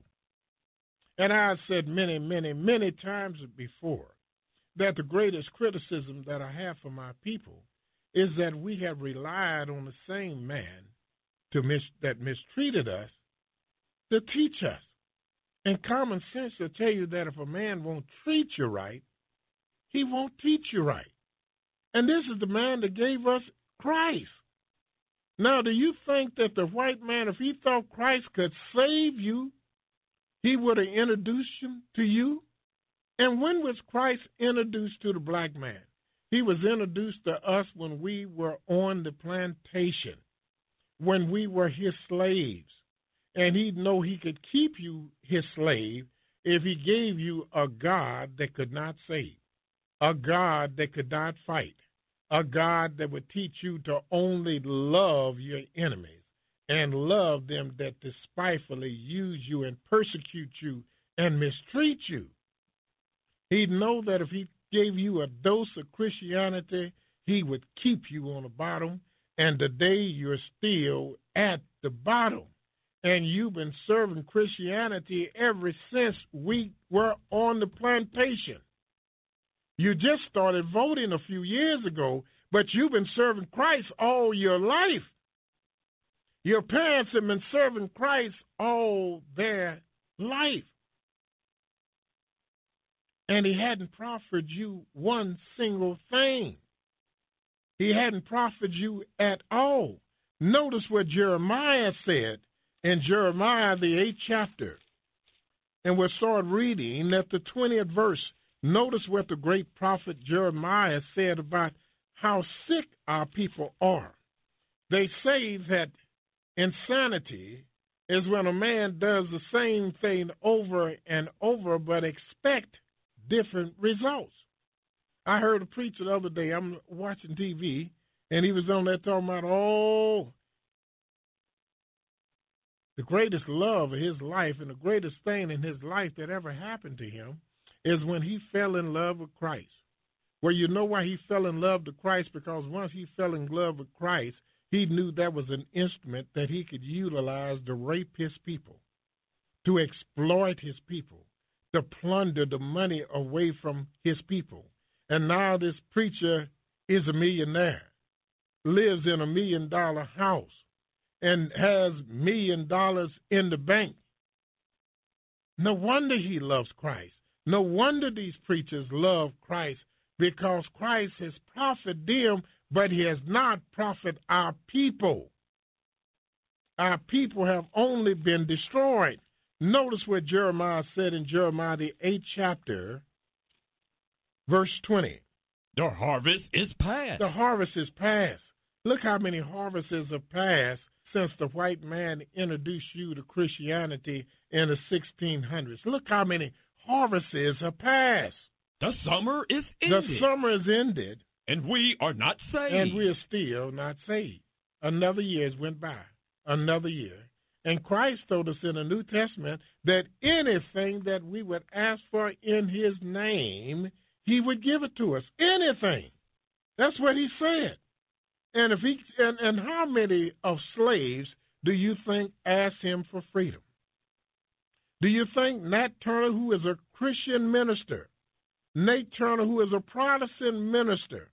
And I've said many, many, many times before that the greatest criticism that I have for my people is that we have relied on the same man to mis- that mistreated us to teach us. And common sense will tell you that if a man won't treat you right, he won't teach you right. And this is the man that gave us Christ. Now, do you think that the white man, if he thought Christ could save you, he would have introduced him to you? And when was Christ introduced to the black man? He was introduced to us when we were on the plantation, when we were his slaves. And he'd know he could keep you his slave if he gave you a God that could not save, a God that could not fight, a God that would teach you to only love your enemies and love them that despitefully use you and persecute you and mistreat you. He'd know that if he gave you a dose of Christianity, he would keep you on the bottom, and today you're still at the bottom. And you've been serving Christianity ever since we were on the plantation. You just started voting a few years ago, but you've been serving Christ all your life. Your parents have been serving Christ all their life. And he hadn't proffered you one single thing. He hadn't proffered you at all. Notice what Jeremiah said in Jeremiah, the eighth chapter. And we'll start reading at the twentieth verse. Notice what the great prophet Jeremiah said about how sick our people are. They say that insanity is when a man does the same thing over and over but expect different results. I heard a preacher the other day, I'm watching T V, and he was on there talking about, oh, the greatest love of his life and the greatest thing in his life that ever happened to him is when he fell in love with Christ. Well, you know why he fell in love with Christ? Because once he fell in love with Christ, he knew that was an instrument that he could utilize to rape his people, to exploit his people, to plunder the money away from his people. And now this preacher is a millionaire, lives in a million dollar house, and has million dollars in the bank. No wonder he loves Christ. No wonder these preachers love Christ, because Christ has profited them, but he has not profited our people. Our people have only been destroyed. Notice what Jeremiah said in Jeremiah, the eighth chapter, verse twenty.
The harvest is past.
The harvest is past. Look how many harvests have passed since the white man introduced you to Christianity in the sixteen hundreds. Look how many harvests have passed.
The summer is ended.
The summer is ended.
And we are not saved.
And we are still not saved. Another year has went by. Another year. And Christ told us in the New Testament that anything that we would ask for in his name, he would give it to us. Anything. That's what he said. And if he and, and how many of slaves do you think asked him for freedom? Do you think Nat Turner, who is a Christian minister, Nate Turner, who is a Protestant minister,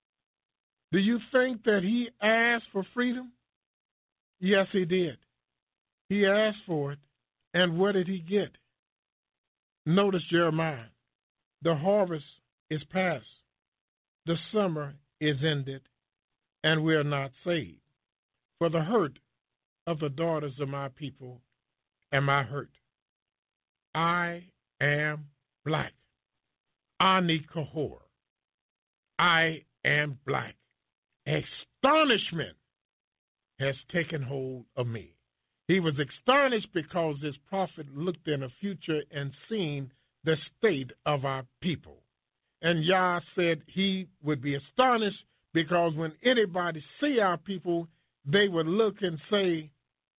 do you think that he asked for freedom? Yes, he did. He asked for it, and what did he get? Notice Jeremiah. The harvest is past. The summer is ended, and we are not saved. For the hurt of the daughters of my people am I hurt. I am black. Ani Kahor. I am black. Astonishment has taken hold of me. He was astonished because this prophet looked in the future and seen the state of our people. And Yah said he would be astonished because when anybody see our people, they would look and say,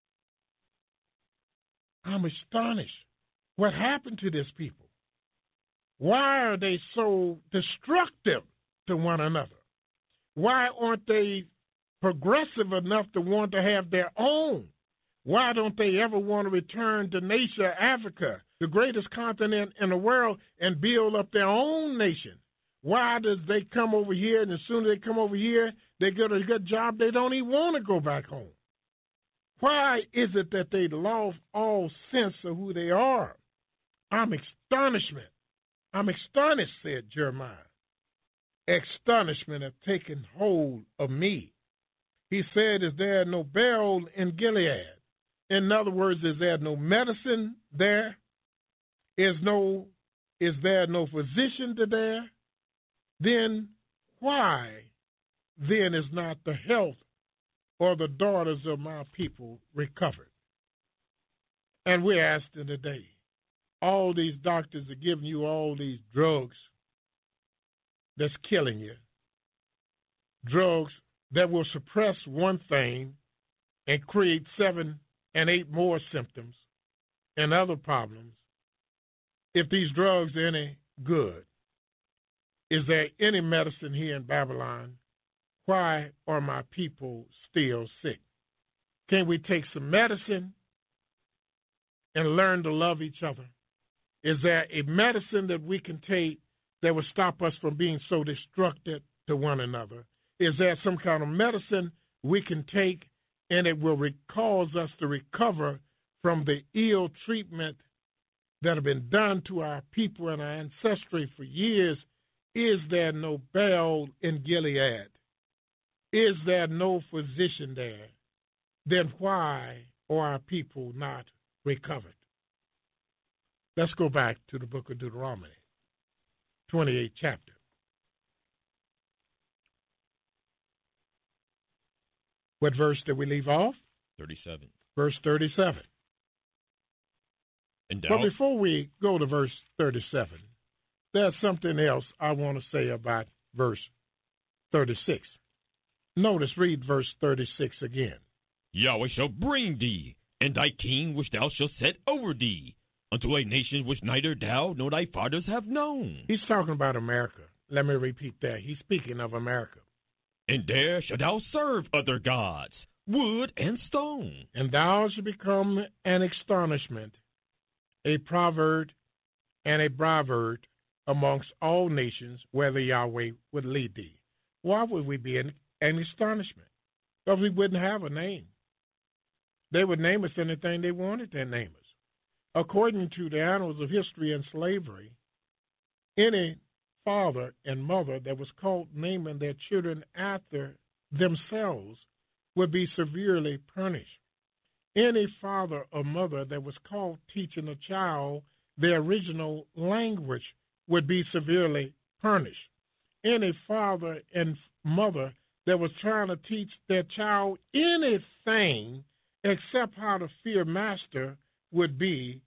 I'm astonished. What happened to this people? Why are they so destructive to one another? Why aren't they progressive enough to want to have their own? Why don't they ever want to return to nation Africa, the greatest continent in the world, and build up their own nation? Why does they come over here, and as soon as they come over here, they get a good job, they don't even want to go back home? Why is it that they lost all sense of who they are? I'm astonishment. I'm astonished, said Jeremiah. Astonishment have taken hold of me. He said, is there no Baal in Gilead? In other words, is there no medicine there? Is no, is there no physician to there? Then why then is not the health or the daughters of my people recovered? And we're asking today, all these doctors are giving you all these drugs that's killing you, drugs that will suppress one thing and create seven and eight more symptoms and other problems. If these drugs are any good, is there any medicine here in Babylon? Why are my people still sick? Can we take some medicine and learn to love each other? Is there a medicine that we can take that will stop us from being so destructive to one another? Is there some kind of medicine we can take and it will re- cause us to recover from the ill treatment that have been done to our people and our ancestry for years? Is there no Baal in Gilead? Is there no physician there? Then why are our people not recovered? Let's go back to the book of Deuteronomy, twenty-eighth chapter. What verse did we leave off?
thirty-seven.
Verse thirty-seven.
And
But before we go to verse thirty-seven, there's something else I want to say about verse thirty-six. Notice, read verse thirty-six again.
Yahweh shall bring thee, and thy king which thou shalt set over thee, unto a nation which neither thou nor thy fathers have known.
He's talking about America. Let me repeat that. He's speaking of America.
And there shalt thou serve other gods, wood and stone.
And thou shalt become an astonishment, a proverb and a byword amongst all nations, whether Yahweh would lead thee. Why would we be an, an astonishment? Because we wouldn't have a name. They would name us anything they wanted to name us. According to the annals of history and slavery, any father and mother that was caught naming their children after themselves would be severely punished. Any father or mother that was caught teaching a child their original language would be severely punished. Any father and mother that was trying to teach their child anything except how to fear master would be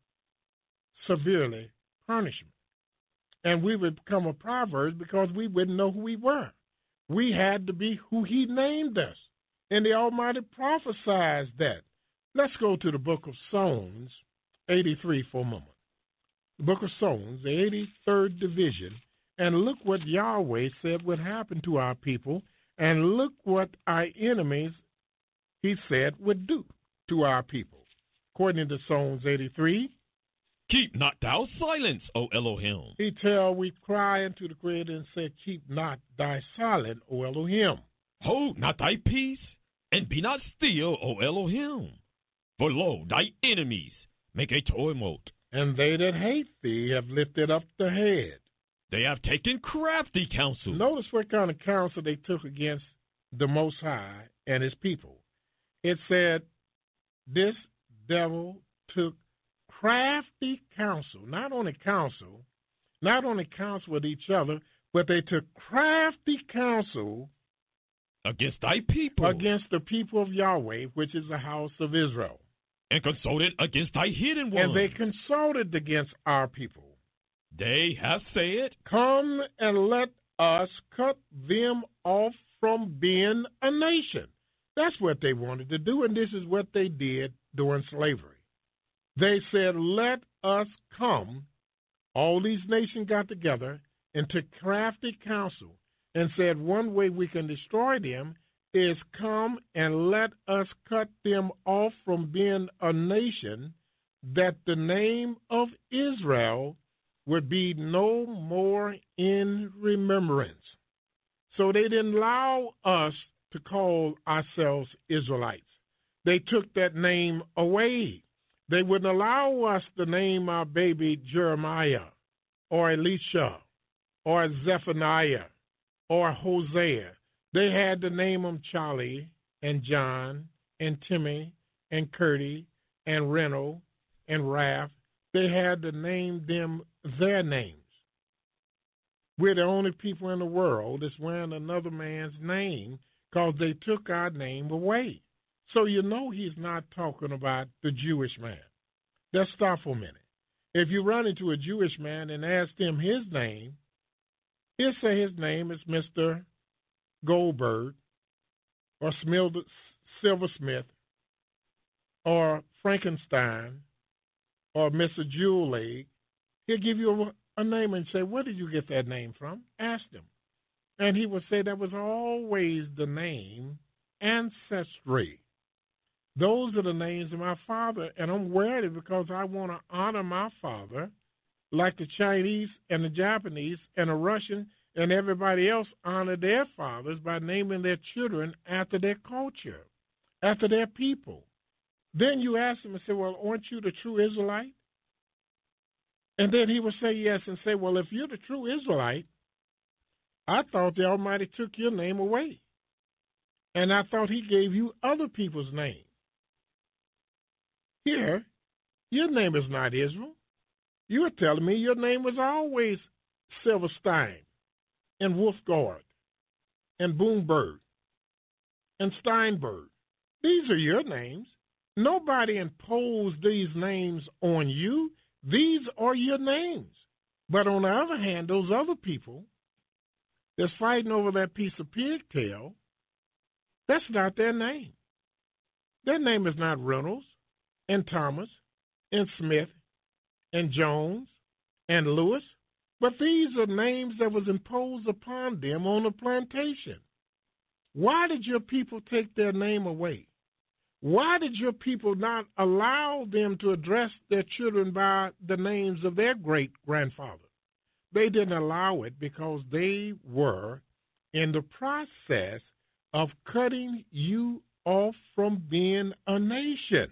severely punished. And we would become a proverb because we wouldn't know who we were. We had to be who he named us. And the Almighty prophesied that. Let's go to the book of Psalms eighty-three for a moment. The book of Psalms, the eighty-third division, and look what Yahweh said would happen to our people, and look what our enemies, he said, would do to our people. According to Psalms eighty-three,
keep not thou silence, O Elohim.
He tell we cry unto the Creator and say, keep not thy silence, O Elohim.
Hold not thy peace, and be not still, O Elohim. For lo, thy enemies make a tumult.
And they that hate thee have lifted up the head.
They have taken crafty counsel.
Notice what kind of counsel they took against the Most High and his people. It said, this devil took crafty counsel, not only counsel, not only counsel with each other, but they took crafty counsel
against thy people,
against the people of Yahweh, which is the house of Israel.
And consulted against thy hidden ones.
And they consulted against our people.
They have said,
come and let us cut them off from being a nation. That's what they wanted to do, and this is what they did during slavery. They said, let us come. All these nations got together and took crafty counsel and said, one way we can destroy them is come and let us cut them off from being a nation, that the name of Israel would be no more in remembrance. So they didn't allow us to call ourselves Israelites. They took that name away. They wouldn't allow us to name our baby Jeremiah or Elisha or Zephaniah or Hosea. They had to name them Charlie and John and Timmy and Curdy and Reno and Raph. They had to name them their names. We're the only people in the world that's wearing another man's name because they took our name away. So you know he's not talking about the Jewish man. Let's stop for a minute. If you run into a Jewish man and ask him his name, he'll say his name is Mister Goldberg or Silversmith or Frankenstein or Mister Jewel. He'll give you a, a name and say, where did you get that name from? Ask him. And he would say that was always the name ancestry. Those are the names of my father, and I'm wearing it because I want to honor my father like the Chinese and the Japanese and the Russian and everybody else honor their fathers by naming their children after their culture, after their people. Then you ask them and say, well, aren't you the true Israelite? And then he would say yes and say, well, if you're the true Israelite, I thought the Almighty took your name away. And I thought he gave you other people's names. Here, your name is not Israel. You were telling me your name was always Silverstein and Wolfgard and Boomberg and Steinberg. These are your names. Nobody imposed these names on you. These are your names. But on the other hand, those other people that's fighting over that piece of pigtail, that's not their name. Their name is not Reynolds and Thomas and Smith and Jones and Lewis, but these are names that was imposed upon them on the plantation. Why did your people take their name away? Why did your people not allow them to address their children by the names of their great-grandfather? They didn't allow it because they were in the process of cutting you off from being a nation.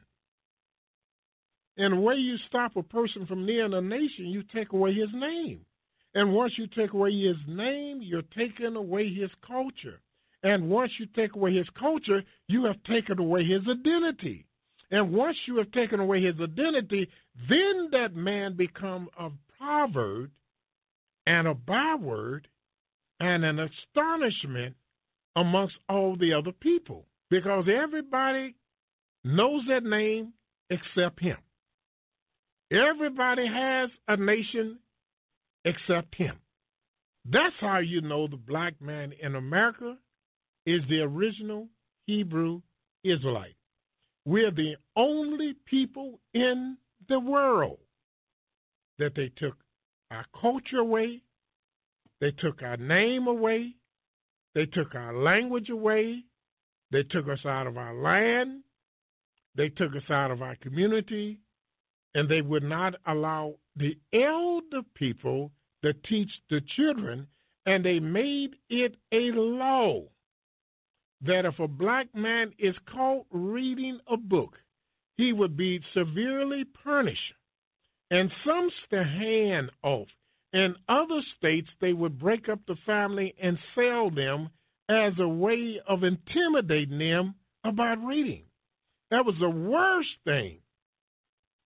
And the way you stop a person from being a nation, you take away his name. And once you take away his name, you're taking away his culture. And once you take away his culture, you have taken away his identity. And once you have taken away his identity, then that man becomes a proverb and a byword and an astonishment amongst all the other people, because everybody knows that name except him. Everybody has a nation except him. That's how you know the black man in America is the original Hebrew Israelite. We're the only people in the world that they took our culture away, they took our name away, they took our language away, they took us out of our land, they took us out of our community, and they would not allow the elder people to teach the children, and they made it a law that if a black man is caught reading a book, he would be severely punished. And some the hand off. In other states, they would break up the family and sell them as a way of intimidating them about reading. That was the worst thing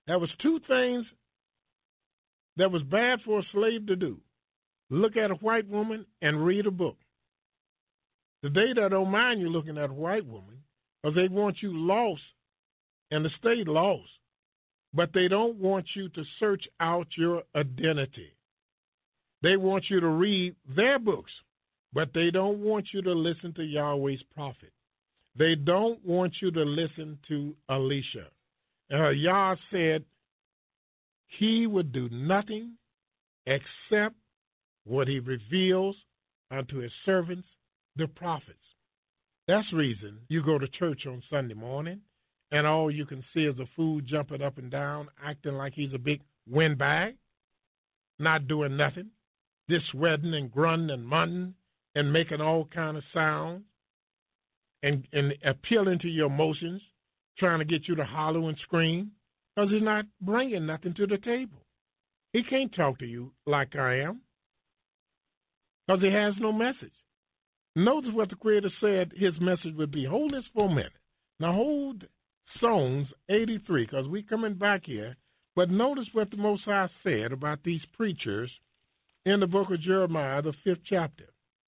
There was two things that was bad for a slave to do. Look at a white woman and read a book. Today, they don't mind you looking at a white woman because they want you lost and to stay lost. But they don't want you to search out your identity. They want you to read their books, but they don't want you to listen to Yahweh's prophet. They don't want you to listen to Elisha. Uh, Yah said he would do nothing except what he reveals unto his servants, the prophets. That's the reason you go to church on Sunday morning and all you can see is a fool jumping up and down, acting like he's a big windbag, not doing nothing, just sweating and grunting and munting and making all kind of sounds and, and appealing to your emotions, trying to get you to holler and scream because he's not bringing nothing to the table. He can't talk to you like I am because he has no message. Notice what the Creator said his message would be. Hold this for a minute. Now hold Psalms eighty-three, because we're coming back here. But notice what the Most High said about these preachers in the book of Jeremiah, the fifth chapter.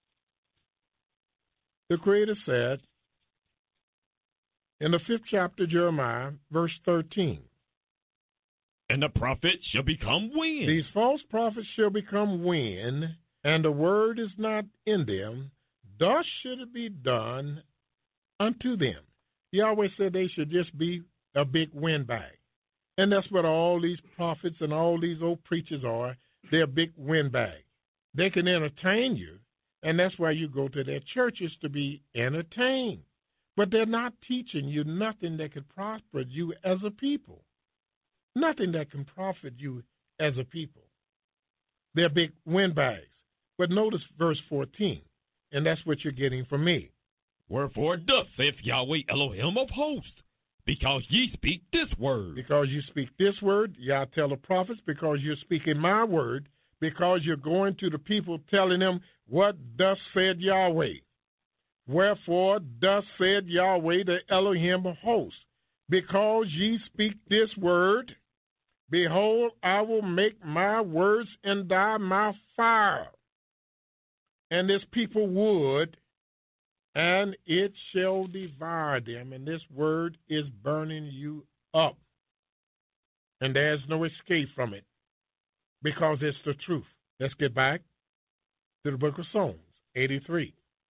The Creator said in the fifth chapter, Jeremiah, verse thirteen.
And the prophets shall become wind.
These false prophets shall become wind, and the word is not in them. Thus should it be done unto them. Yahweh said they should just be a big windbag. And that's what all these prophets and all these old preachers are. They're big windbags. They can entertain you, and that's why you go to their churches to be entertained. But they're not teaching you nothing that could prosper you as a people. Nothing that can profit you as a people. They're big windbags. But notice verse fourteen, and that's what you're getting from me.
Wherefore thus saith Yahweh Elohim of hosts, because ye speak this word.
Because you speak this word, Yah tell the prophets, because you're speaking my word, because you're going to the people telling them what thus said Yahweh. Wherefore thus said Yahweh the Elohim of hosts, because ye speak this word, behold, I will make my words in thy mouth fire, and this people wood, and it shall devour them. And this word is burning you up. And there's no escape from it because it's the truth. Let's get back to the book of Psalms, eighty-three.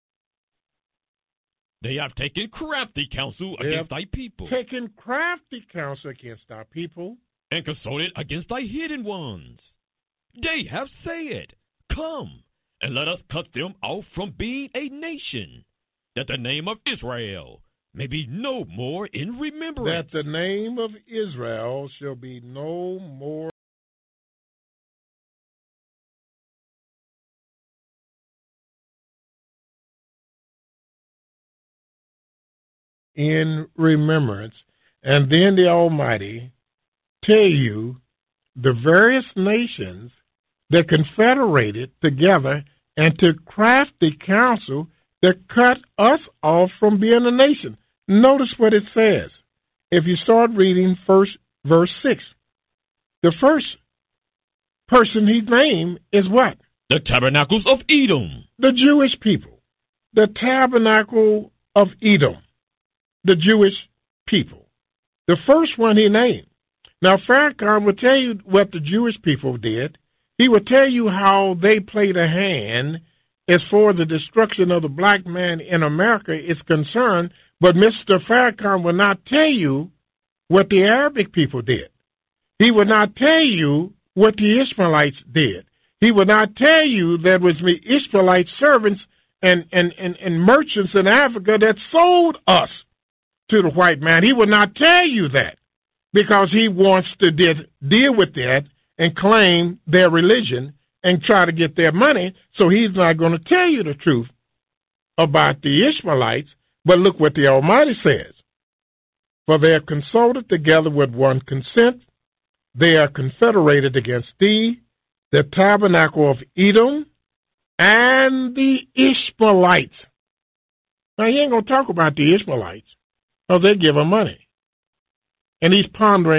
They have taken crafty counsel
They
against thy people.
Taken crafty counsel against our people.
And consulted against thy hidden ones. They have said, come, and let us cut them off from being a nation, that the name of Israel may be no more in remembrance.
That the name of Israel shall be no more in remembrance. And then the Almighty tell you the various nations that confederated together and took crafty counsel that cut us off from being a nation. Notice what it says. If you start reading first verse six, the first person he named is what?
The tabernacles of Edom.
The Jewish people. The tabernacle of Edom. The Jewish people. The first one he named. Now, Farrakhan will tell you what the Jewish people did. He will tell you how they played a hand as far as the destruction of the black man in America is concerned, but Mister Farrakhan will not tell you what the Arabic people did. He will not tell you what the Ishmaelites did. He will not tell you there was the Ishmaelite servants and, and, and, and merchants in Africa that sold us to the white man. He will not tell you that because he wants to de- deal with that and claim their religion and try to get their money, so he's not going to tell you the truth about the Ishmaelites. But look what the Almighty says. For they have consulted together with one consent. They are confederated against thee, the tabernacle of Edom, and the Ishmaelites. Now, he ain't going to talk about the Ishmaelites, because they give him money. And he's pondering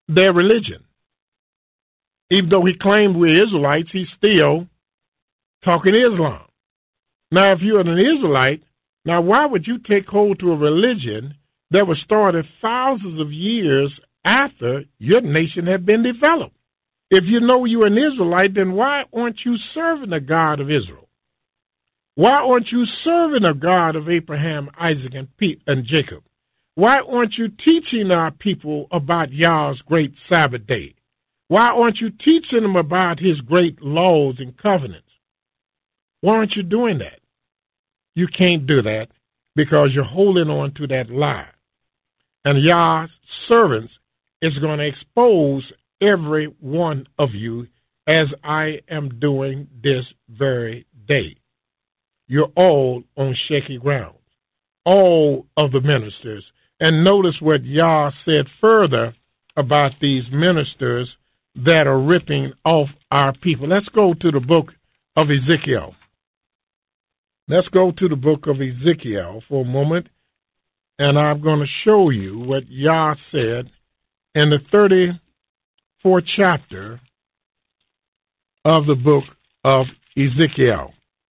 their religion. Even though he claimed we're Israelites, he's still talking Islam. Now, if you're an Israelite, now why would you take hold to a religion that was started thousands of years after your nation had been developed? If you know you're an Israelite, then why aren't you serving the God of Israel? Why aren't you serving the God of Abraham, Isaac, and, Pete, and Jacob? Why aren't you teaching our people about Yah's great Sabbath day? Why aren't you teaching them about his great laws and covenants? Why aren't you doing that? You can't do that because you're holding on to that lie. And Yah's servants is going to expose every one of you as I am doing this very day. You're all on shaky ground, all of the ministers. And notice what Yah said further about these ministers that are ripping off our people. Let's go to the book of Ezekiel. Let's go to the book of Ezekiel for a moment, and I'm going to show you what Yah said in the thirty-fourth chapter of the book of Ezekiel.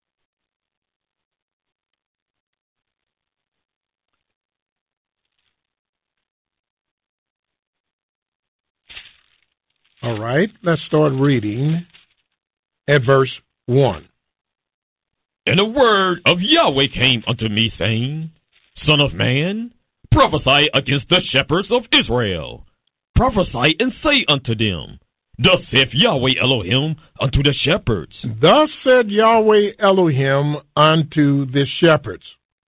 All right, let's start reading at verse one.
And the word of Yahweh came unto me, saying, Son of man, prophesy against the shepherds of Israel. Prophesy and say unto them, Thus saith Yahweh Elohim unto the shepherds.
Thus said Yahweh Elohim unto the shepherds.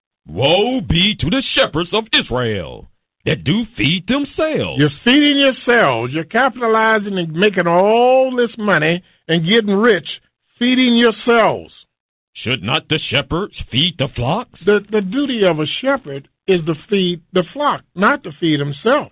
Woe be to the shepherds of Israel that do feed themselves.
You're feeding yourselves. You're capitalizing and making all this money and getting rich, feeding yourselves.
Should not the shepherds feed the flocks?
The, the duty of a shepherd is to feed the flock, not to feed himself.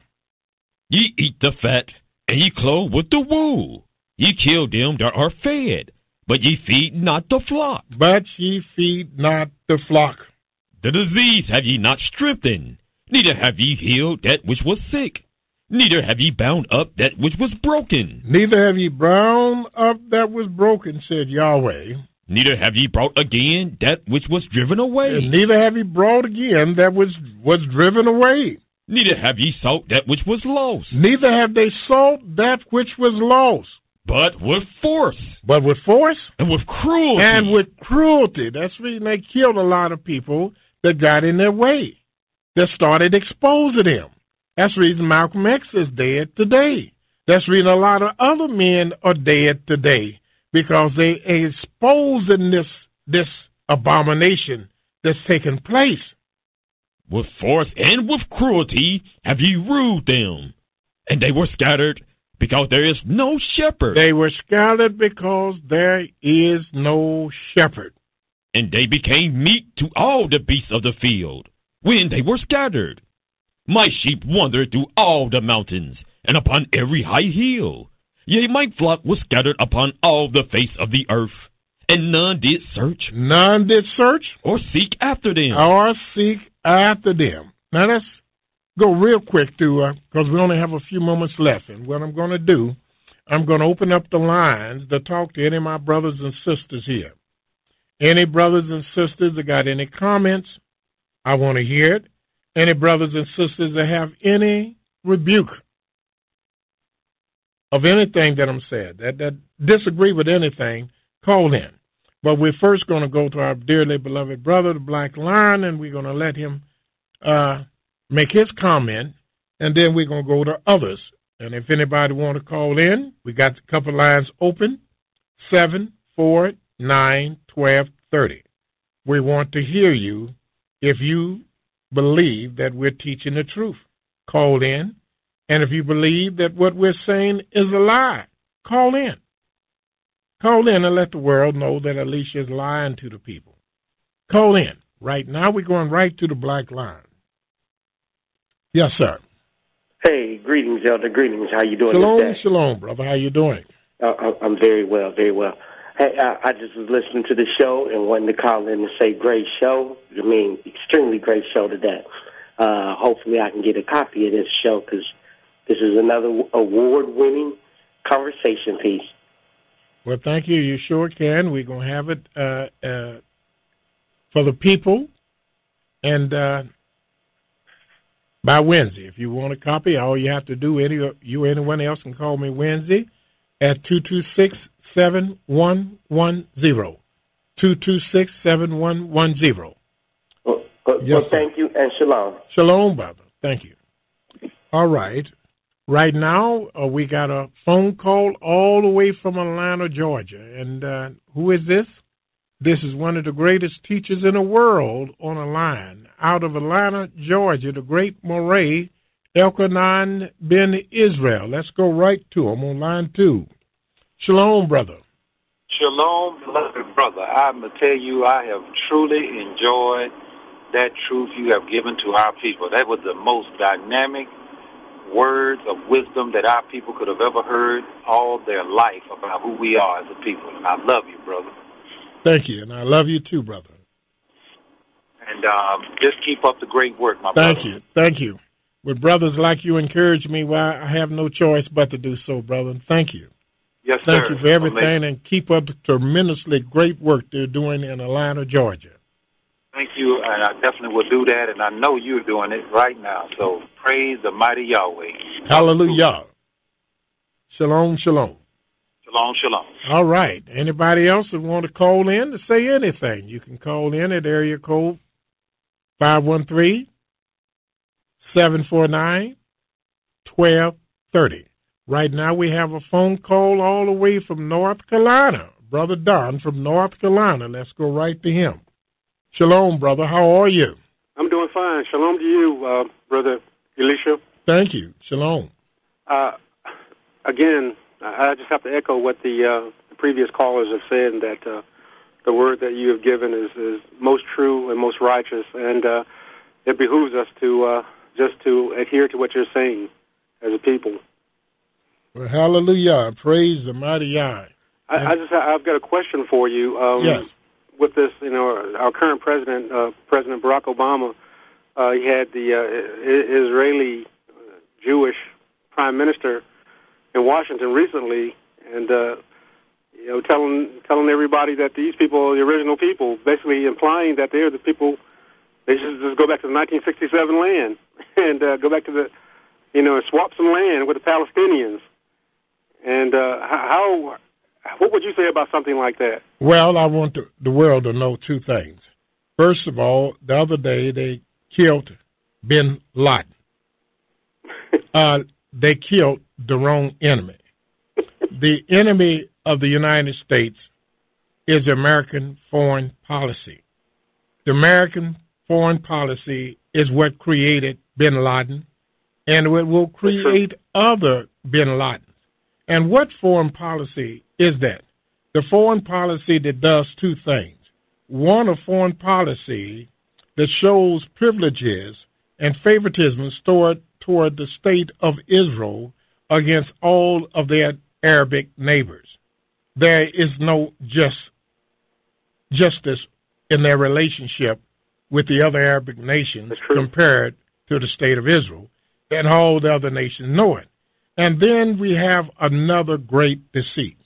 Ye eat the fat, and ye clothe with the wool. Ye kill them that are fed, but ye feed not the flock.
But ye feed not the flock.
The disease have ye not strengthened, neither have ye healed that which was sick, neither have ye bound up that which was broken.
Neither have ye bound up that was broken, said Yahweh.
Neither have ye brought again that which was driven away.
And neither have ye brought again that was, was driven away.
Neither have ye sought that which was lost.
Neither have they sought that which was lost.
But with force.
But with force?
And with cruelty.
And with cruelty. That's the reason they killed a lot of people that got in their way, that started exposing them. That's the reason Malcolm X is dead today. That's the reason a lot of other men are dead today, because they are exposing this, this abomination that's taking place.
With force and with cruelty have ye ruled them, and they were scattered because there is no shepherd.
They were scattered because there is no shepherd.
And they became meat to all the beasts of the field, when they were scattered. My sheep wandered through all the mountains, and upon every high hill. Yea, my flock was scattered upon all the face of the earth, and none did search.
None did search.
Or seek after them.
Or seek after them. Now let's go real quick to, because uh, we only have a few moments left. And what I'm going to do, I'm going to open up the lines to talk to any of my brothers and sisters here. Any brothers and sisters that got any comments, I want to hear it. Any brothers and sisters that have any rebuke of anything that I'm saying, that, that disagree with anything, call in. But we're first going to go to our dearly beloved brother, the Black Lion, and we're going to let him uh, make his comment, and then we're going to go to others. And if anybody want to call in, we got a couple lines open, seven four nine, twelve thirty. We want to hear you if you believe that we're teaching the truth. Call in. And if you believe that what we're saying is a lie, call in. Call in and let the world know that Alicia is lying to the people. Call in. Right now we're going right to the Black Line. Yes, sir.
Hey, greetings, Elder. Greetings. How you doing
shalom,
today?
Shalom, brother. How you doing?
Uh, I'm very well, very well. Hey, I, I just was listening to the show and wanted to call in and say great show. I mean, extremely great show today. Uh, hopefully I can get a copy of this show because This is another award-winning conversation piece.
Well, thank you. You sure can. We're going to have it uh, uh, for the people. And uh, by Wednesday, if you want a copy, all you have to do, any you or anyone else can call me Wednesday at two two six, seven one one zero. two two six, seven one one zero.
Well, well,
yes,
well thank you, and shalom.
Shalom, brother. Thank you. All right. Right now, uh, we got a phone call all the way from Atlanta, Georgia. And uh, who is this? This is one of the greatest teachers in the world on a line. Out of Atlanta, Georgia, the great Moray Elkanan Ben Israel. Let's go right to him on line two. Shalom, brother.
Shalom, beloved brother. I'm going to tell you, I have truly enjoyed that truth you have given to our people. That was the most dynamic words of wisdom that our people could have ever heard all their life about who we are as a people. And I love you, brother.
Thank you, and I love you too, brother.
And um, just keep up the great work, my
Thank
brother.
Thank you. Thank you. With brothers like you encourage me, well, I have no choice but to do so, brother. Thank you.
Yes,
Thank
sir.
you for everything,
Amazing.
And keep up the tremendously great work they're doing in Atlanta, Georgia.
Thank you, and I definitely will do that, and I know you're doing it right now. So praise the mighty Yahweh.
Hallelujah. Shalom, shalom.
Shalom, shalom.
All right. Anybody else that want to call in to say anything, you can call in at area code five one three, seven four nine, one two three zero. Right now we have a phone call all the way from North Carolina. Brother Don from North Carolina. Let's go right to him. Shalom, brother. How are you?
I'm doing fine. Shalom to you, uh, Brother Elisha.
Thank you. Shalom.
Uh, again, I just have to echo what the, uh, the previous callers have said, and that uh, the word that you have given is, is most true and most righteous, and uh, it behooves us to uh, just to adhere to what you're saying as a people.
Well, hallelujah. Praise the mighty Yah.
I, I just I've got a question for you. Um,
yes.
With this, you know, our current president, uh, President Barack Obama, uh, he had the uh, Israeli uh, Jewish prime minister in Washington recently, and uh, you know, telling telling everybody that these people are the original people, basically implying that they're the people. They should just go back to the nineteen sixty-seven land and uh, go back to the, you know, swap some land with the Palestinians. And uh, how, what would you say about something like that?
Well, I want the, the world to know two things. First of all, the other day they killed bin Laden. uh, they killed the wrong enemy. The enemy of the United States is American foreign policy. The American foreign policy is what created bin Laden, and it will create other bin Ladens. And what foreign policy is that? The foreign policy that does two things. One, a foreign policy that shows privileges and favoritism toward, toward the state of Israel against all of their Arabic neighbors. There is no just, justice in their relationship with the other Arabic nations compared to the state of Israel, and all the other nations know it. And then we have another great deceit.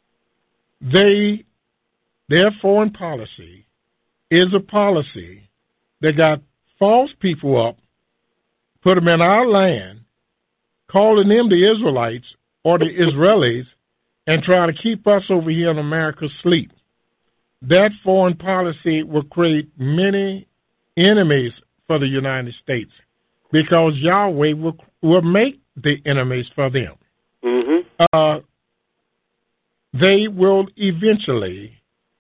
They, their foreign policy is a policy that got false people up, put them in our land, calling them the Israelites or the Israelis, and try to keep us over here in America asleep. That foreign policy will create many enemies for the United States because Yahweh will, will make the enemies for them.
Mm-hmm.
Uh, they will eventually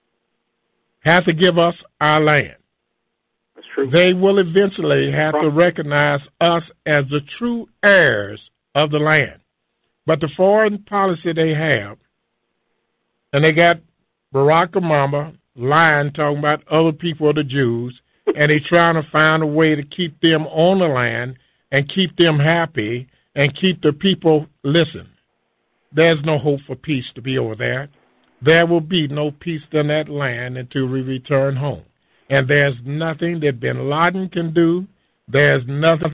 have to give us our land.
That's true.
They will eventually have to recognize us as the true heirs of the land. But the foreign policy they have, and they got Barack Obama lying, talking about other people are the Jews, and they trying to find a way to keep them on the land and keep them happy and keep the people, listen, there's no hope for peace to be over there. There will be no peace in that land until we return home. And there's nothing that bin Laden can do. There's nothing